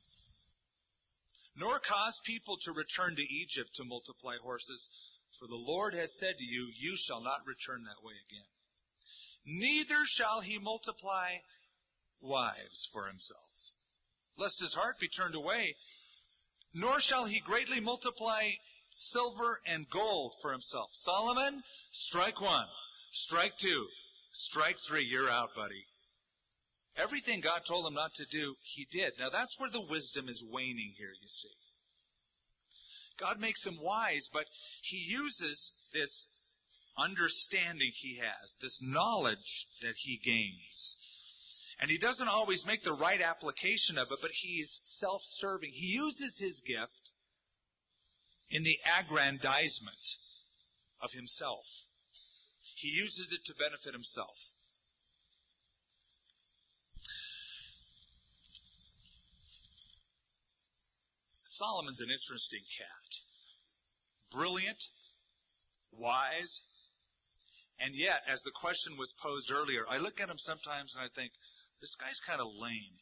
nor cause people to return to Egypt to multiply horses. For the Lord has said to you, you shall not return that way again. Neither shall he multiply wives for himself, lest his heart be turned away. Nor shall he greatly multiply silver and gold for himself. Solomon, strike 1. Strike 2. Strike 3. You're out, buddy. Everything God told him not to do, he did. Now that's where the wisdom is waning here, you see. God makes him wise, but he uses this understanding he has, this knowledge that he gains. And he doesn't always make the right application of it, but he is self-serving. He uses his gift in the aggrandizement of himself. He uses it to benefit himself. Solomon's an interesting cat. Brilliant, wise, and yet, as the question was posed earlier, I look at him sometimes and I think, this guy's kind of lame.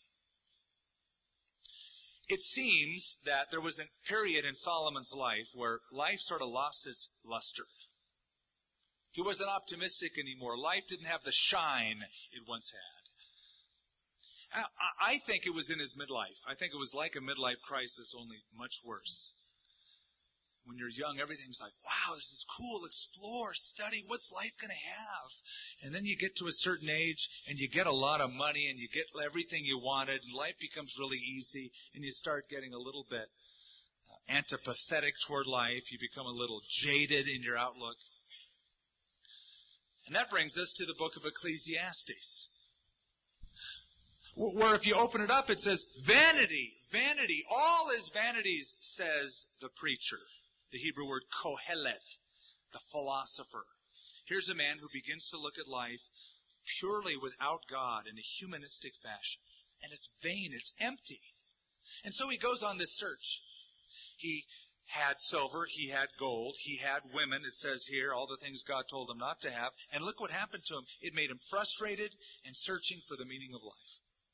It seems that there was a period in Solomon's life where life sort of lost its luster. He wasn't optimistic anymore. Life didn't have the shine it once had. I think it was in his midlife. I think it was like a midlife crisis, only much worse. When you're young, everything's like, wow, this is cool, explore, study, what's life going to have? And then you get to a certain age, and you get a lot of money, and you get everything you wanted, and life becomes really easy, and you start getting a little bit antipathetic toward life. You become a little jaded in your outlook. And that brings us to the book of Ecclesiastes, where if you open it up, it says, vanity, vanity, all is vanities, says the preacher. The Hebrew word kohelet, the philosopher. Here's a man who begins to look at life purely without God in a humanistic fashion. And it's vain, it's empty. And so he goes on this search. He had silver, he had gold, he had women, it says here, all the things God told him not to have. And look what happened to him. It made him frustrated and searching for the meaning of life.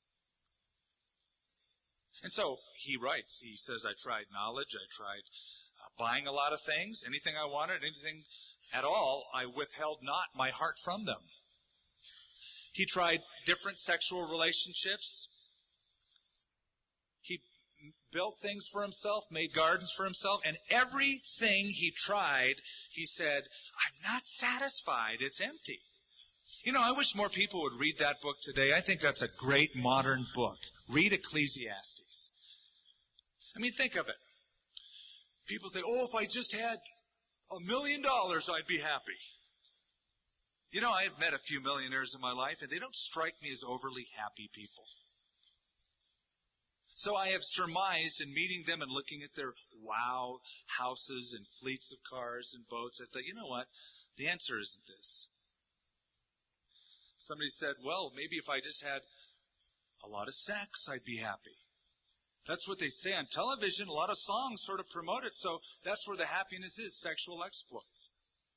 And so he writes, he says, I tried knowledge, I tried buying a lot of things, anything I wanted, anything at all, I withheld not my heart from them. He tried different sexual relationships. He built things for himself, made gardens for himself, and everything he tried, he said, I'm not satisfied, it's empty. You know, I wish more people would read that book today. I think that's a great modern book. Read Ecclesiastes. I mean, think of it. People say, oh, if I just had $1 million, I'd be happy. You know, I've met a few millionaires in my life, and they don't strike me as overly happy people. So I have surmised in meeting them and looking at their wow houses and fleets of cars and boats, I thought, you know what? The answer isn't this. Somebody said, well, maybe if I just had a lot of sex, I'd be happy. That's what they say on television. A lot of songs sort of promote it, so that's where the happiness is, sexual exploits.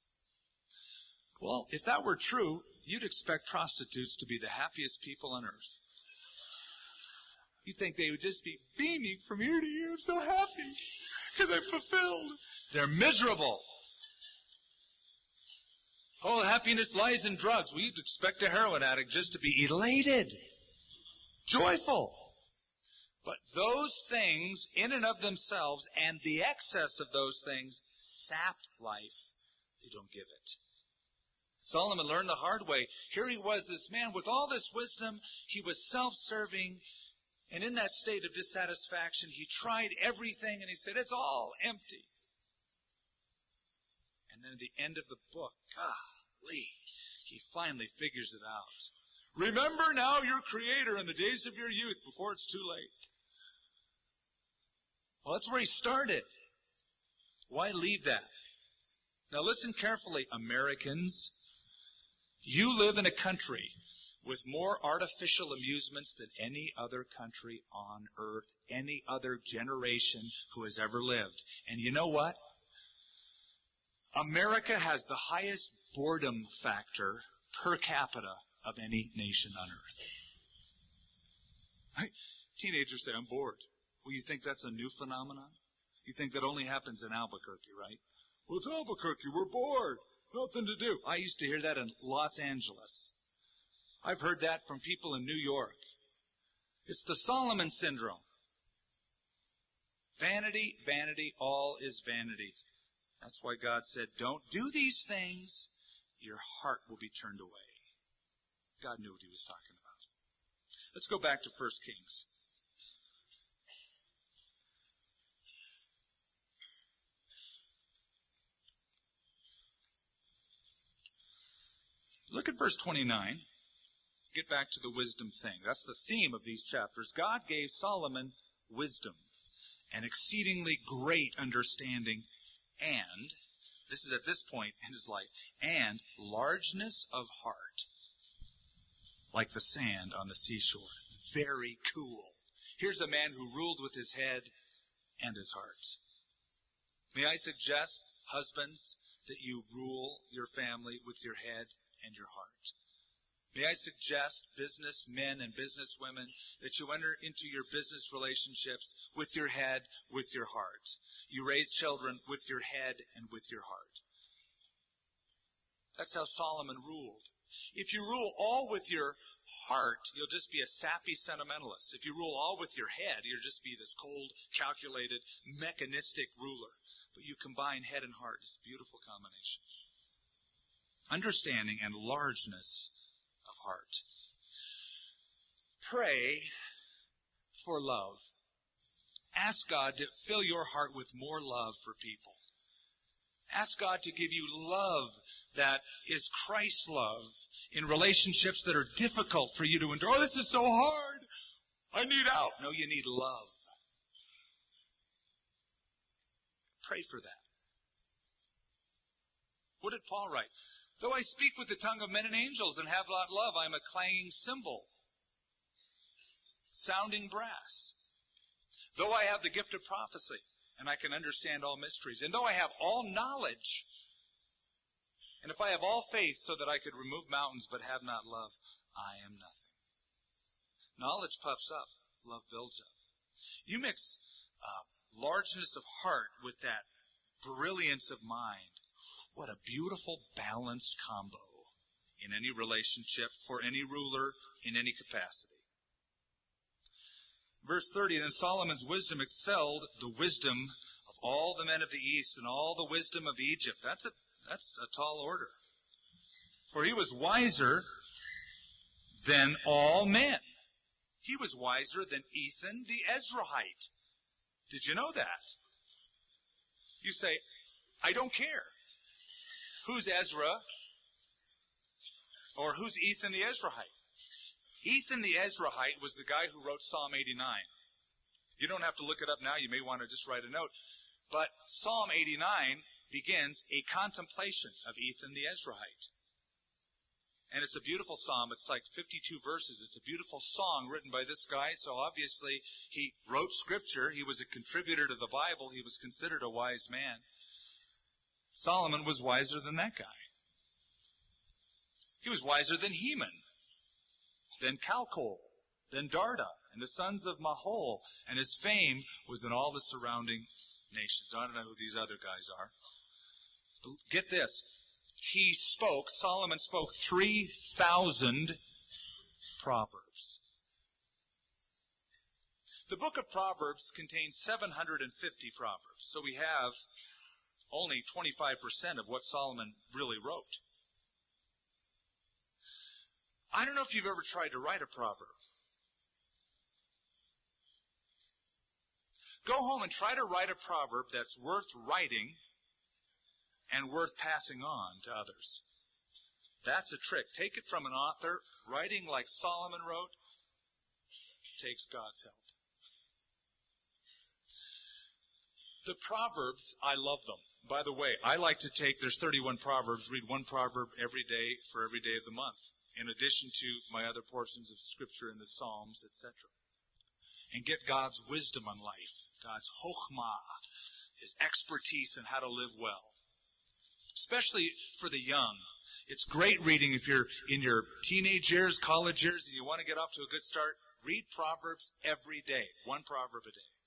Well, if that were true, you'd expect prostitutes to be the happiest people on earth. You'd think they would just be beaming from ear to ear. I'm so happy because I'm fulfilled. They're miserable. Oh, happiness lies in drugs. Well, you'd expect a heroin addict just to be elated, joyful. But those things in and of themselves and the excess of those things sap life. They don't give it. Solomon learned the hard way. Here he was, this man with all this wisdom. He was self-serving. And in that state of dissatisfaction, he tried everything and he said, it's all empty. And then at the end of the book, golly, he finally figures it out. Remember now your Creator in the days of your youth before it's too late. Well, that's where he started. Why leave that? Now listen carefully, Americans. You live in a country with more artificial amusements than any other country on earth, any other generation who has ever lived. And you know what? America has the highest boredom factor per capita of any nation on earth. Right? Teenagers say, I'm bored. Well, you think that's a new phenomenon? You think that only happens in Albuquerque, right? Well, it's Albuquerque. We're bored. Nothing to do. I used to hear that in Los Angeles. I've heard that from people in New York. It's the Solomon syndrome. Vanity, vanity, all is vanity. That's why God said, don't do these things. Your heart will be turned away. God knew what he was talking about. Let's go back to 1 Kings. Look at verse 29. Get back to the wisdom thing. That's the theme of these chapters. God gave Solomon wisdom and exceedingly great understanding and, this is at this point in his life, and largeness of heart, like the sand on the seashore. Very cool. Here's a man who ruled with his head and his heart. May I suggest, husbands, that you rule your family with your head and your heart. May I suggest, businessmen and businesswomen, that you enter into your business relationships with your head, with your heart. You raise children with your head and with your heart. That's how Solomon ruled. If you rule all with your heart, you'll just be a sappy sentimentalist. If you rule all with your head, you'll just be this cold, calculated, mechanistic ruler. But you combine head and heart. It's a beautiful combination. Understanding and largeness of heart. Pray for love. Ask God to fill your heart with more love for people. Ask God to give you love that is Christ's love in relationships that are difficult for you to endure. Oh, this is so hard. I need out. No, you need love. Pray for that. What did Paul write? Though I speak with the tongue of men and angels and have not love, I am a clanging cymbal, sounding brass. Though I have the gift of prophecy, and I can understand all mysteries, and though I have all knowledge, and if I have all faith so that I could remove mountains but have not love, I am nothing. Knowledge puffs up, love builds up. You mix largeness of heart with that brilliance of mind. What a beautiful, balanced combo in any relationship, for any ruler, in any capacity. Verse 30, then Solomon's wisdom excelled the wisdom of all the men of the East and all the wisdom of Egypt. That's a tall order. For he was wiser than all men. He was wiser than Ethan the Ezrahite. Did you know that? You say, I don't care. Who's Ezra? Or who's Ethan the Ezrahite? Ethan the Ezrahite was the guy who wrote Psalm 89. You don't have to look it up now. You may want to just write a note. But Psalm 89 begins a contemplation of Ethan the Ezrahite. And it's a beautiful psalm. It's like 52 verses. It's a beautiful song written by this guy. So obviously he wrote scripture. He was a contributor to the Bible. He was considered a wise man. Solomon was wiser than that guy. He was wiser than Heman, than Calcol, than Darda, and the sons of Mahol. And his fame was in all the surrounding nations. I don't know who these other guys are. Get this. Solomon spoke 3,000 proverbs. The book of Proverbs contains 750 proverbs. So we have only 25% of what Solomon really wrote. I don't know if you've ever tried to write a proverb. Go home and try to write a proverb that's worth writing and worth passing on to others. That's a trick. Take it from an author. Writing like Solomon wrote takes God's help. The Proverbs, I love them. By the way, I like to there's 31 Proverbs, read one proverb every day for every day of the month, in addition to my other portions of Scripture in the Psalms, etc. And get God's wisdom on life, God's chokhmah, His expertise in how to live well. Especially for the young. It's great reading if you're in your teenage years, college years, and you want to get off to a good start. Read Proverbs every day, one proverb a day.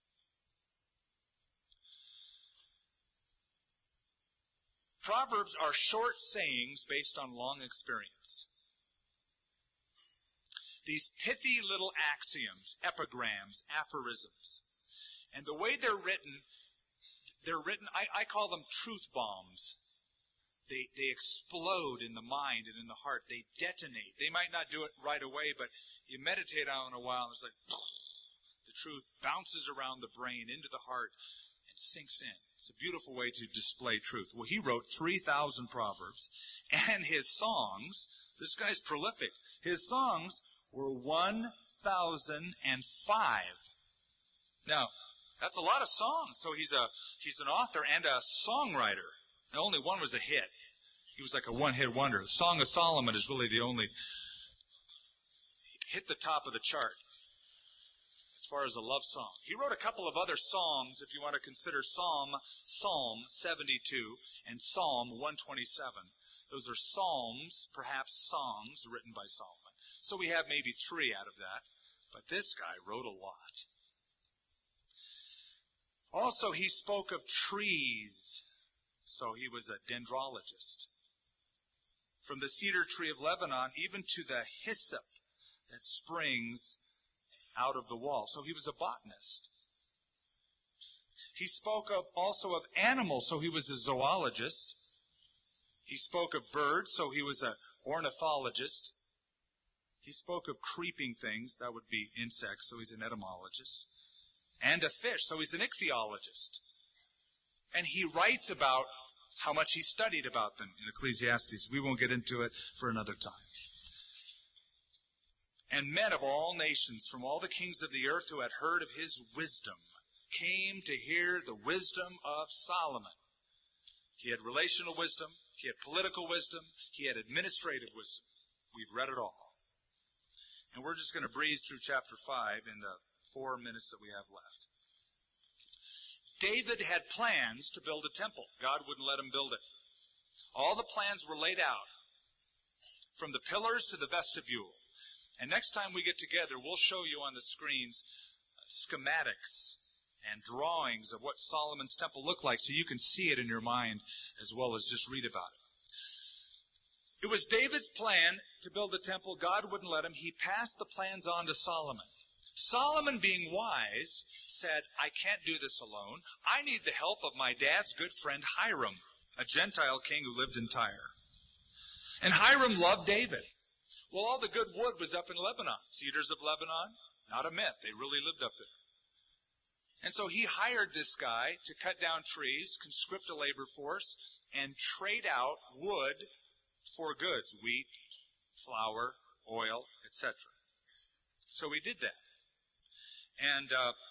Proverbs are short sayings based on long experience. These pithy little axioms, epigrams, aphorisms. And the way they're written, I call them truth bombs. They explode in the mind and in the heart. They detonate. They might not do it right away, but you meditate on it a while, and it's like the truth bounces around the brain into the heart and sinks in. It's a beautiful way to display truth. Well, he wrote 3,000 proverbs, and his songs, this guy's prolific, his songs were 1,005. Now, that's a lot of songs. So he's an author and a songwriter. And only one was a hit. He was like a one-hit wonder. The Song of Solomon is really the only hit the top of the chart as far as a love song. He wrote a couple of other songs, if you want to consider Psalm 72 and Psalm 127. Those are psalms, perhaps songs, written by Solomon. So we have maybe 3 out of that. But this guy wrote a lot. Also, he spoke of trees. So he was a dendrologist. From the cedar tree of Lebanon, even to the hyssop that springs out of the wall. So he was a botanist. He spoke also of animals, so he was a zoologist. He spoke of birds, so he was an ornithologist. He spoke of creeping things, that would be insects, so he's an etymologist. And of fish, so he's an ichthyologist. And he writes about how much he studied about them in Ecclesiastes. We won't get into it for another time. And men of all nations, from all the kings of the earth who had heard of his wisdom, came to hear the wisdom of Solomon. He had relational wisdom, he had political wisdom, he had administrative wisdom. We've read it all. And we're just going to breeze through chapter 5 in the 4 minutes that we have left. David had plans to build a temple. God wouldn't let him build it. All the plans were laid out, from the pillars to the vestibule. And next time we get together, we'll show you on the screens schematics and drawings of what Solomon's temple looked like, so you can see it in your mind as well as just read about it. It was David's plan to build a temple. God wouldn't let him. He passed the plans on to Solomon. Solomon, being wise, said, I can't do this alone. I need the help of my dad's good friend Hiram, a Gentile king who lived in Tyre. And Hiram loved David. Well, all the good wood was up in Lebanon. Cedars of Lebanon, not a myth. They really lived up there. And so he hired this guy to cut down trees, conscript a labor force, and trade out wood for goods, wheat, flour, oil, etc. So he did that. And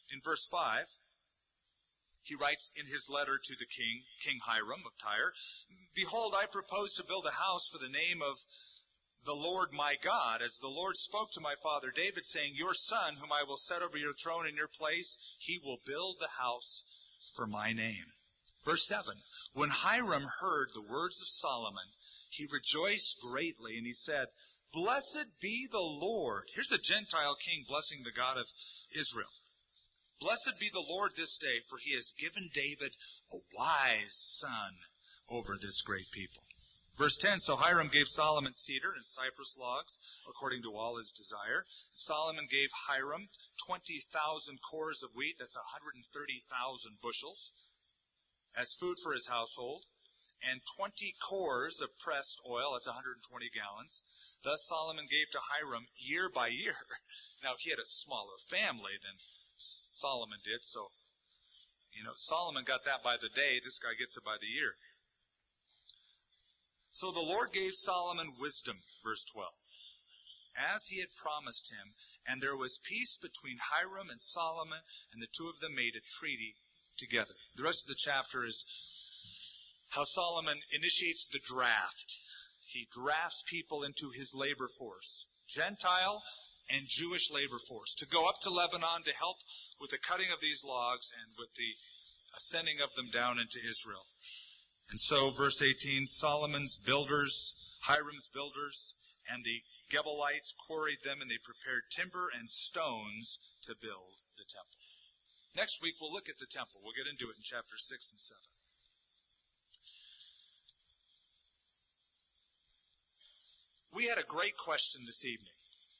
in verse 5, he writes in his letter to the king, King Hiram of Tyre, "Behold, I propose to build a house for the name of the Lord my God, as the Lord spoke to my father David, saying, Your son, whom I will set over your throne in your place, he will build the house for my name." Verse 7, when Hiram heard the words of Solomon, he rejoiced greatly, and he said, "Blessed be the Lord." Here's a Gentile king blessing the God of Israel. "Blessed be the Lord this day, for he has given David a wise son over this great people." Verse 10, so Hiram gave Solomon cedar and cypress logs, according to all his desire. Solomon gave Hiram 20,000 cores of wheat, that's 130,000 bushels, as food for his household, and 20 cores of pressed oil, that's 120 gallons. Thus Solomon gave to Hiram year by year. Now, he had a smaller family than Solomon did, so, Solomon got that by the day. This guy gets it by the year. So the Lord gave Solomon wisdom, verse 12, as he had promised him, and there was peace between Hiram and Solomon, and the two of them made a treaty together. The rest of the chapter is how Solomon initiates the draft. He drafts people into his labor force, Gentile and Jewish labor force, to go up to Lebanon to help with the cutting of these logs and with the sending of them down into Israel. And so, verse 18, Solomon's builders, Hiram's builders, and the Gebalites quarried them, and they prepared timber and stones to build the temple. Next week, we'll look at the temple. We'll get into it in chapter 6 and 7. We had a great question this evening.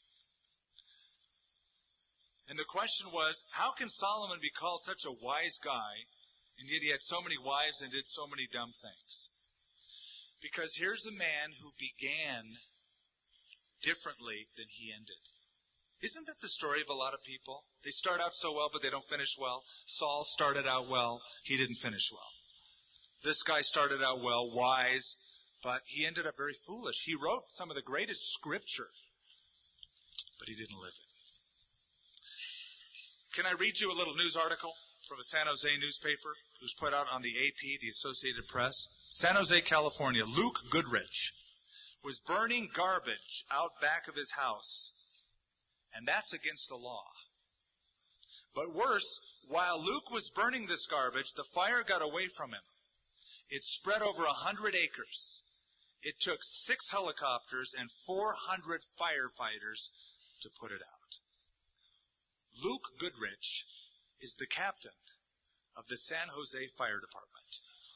And the question was, how can Solomon be called such a wise guy, and yet he had so many wives and did so many dumb things? Because here's a man who began differently than he ended. Isn't that the story of a lot of people? They start out so well, but they don't finish well. Saul started out well. He didn't finish well. This guy started out well, wise, but he ended up very foolish. He wrote some of the greatest scripture, but he didn't live it. Can I read you a little news article from a San Jose newspaper? It was put out on the AP, the Associated Press. San Jose, California. Luke Goodrich was burning garbage out back of his house, and that's against the law. But worse, while Luke was burning this garbage, the fire got away from him. It spread over 100 acres. It took 6 helicopters and 400 firefighters to put it out. Luke Goodrich is the captain of the San Jose Fire Department.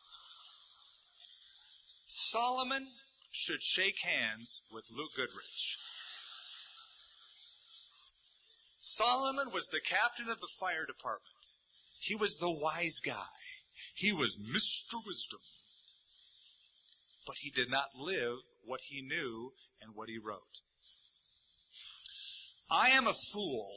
Solomon should shake hands with Luke Goodrich. Solomon was the captain of the fire department. He was the wise guy. He was Mr. Wisdom. But he did not live what he knew and what he wrote. I am a fool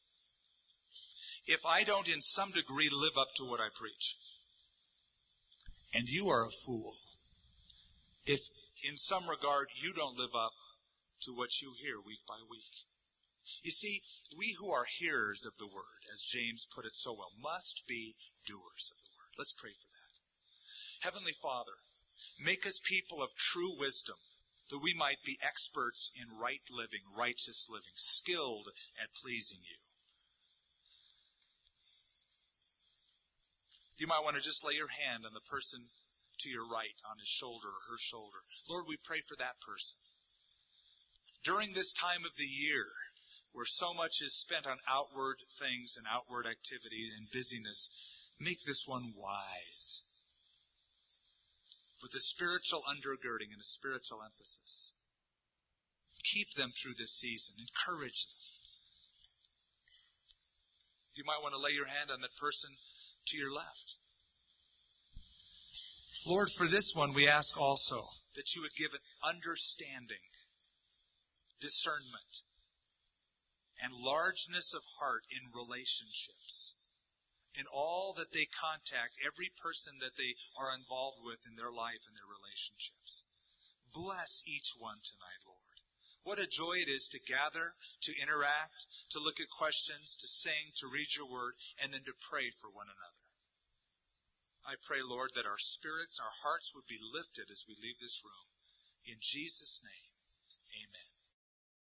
if I don't in some degree live up to what I preach. And you are a fool if in some regard you don't live up to what you hear week by week. You see, we who are hearers of the word, as James put it so well, must be doers of the word. Let's pray for that. Heavenly Father, make us people of true wisdom, that we might be experts in right living, righteous living, skilled at pleasing you. You might want to just lay your hand on the person to your right, on his shoulder or her shoulder. Lord, we pray for that person. During this time of the year, where so much is spent on outward things and outward activity and busyness, make this one wise, with a spiritual undergirding and a spiritual emphasis. Keep them through this season. Encourage them. You might want to lay your hand on that person to your left. Lord, for this one, we ask also that you would give it understanding, discernment, and largeness of heart in relationships, in all that they contact, every person that they are involved with in their life and their relationships. Bless each one tonight, Lord. What a joy it is to gather, to interact, to look at questions, to sing, to read your word, and then to pray for one another. I pray, Lord, that our spirits, our hearts would be lifted as we leave this room. In Jesus' name.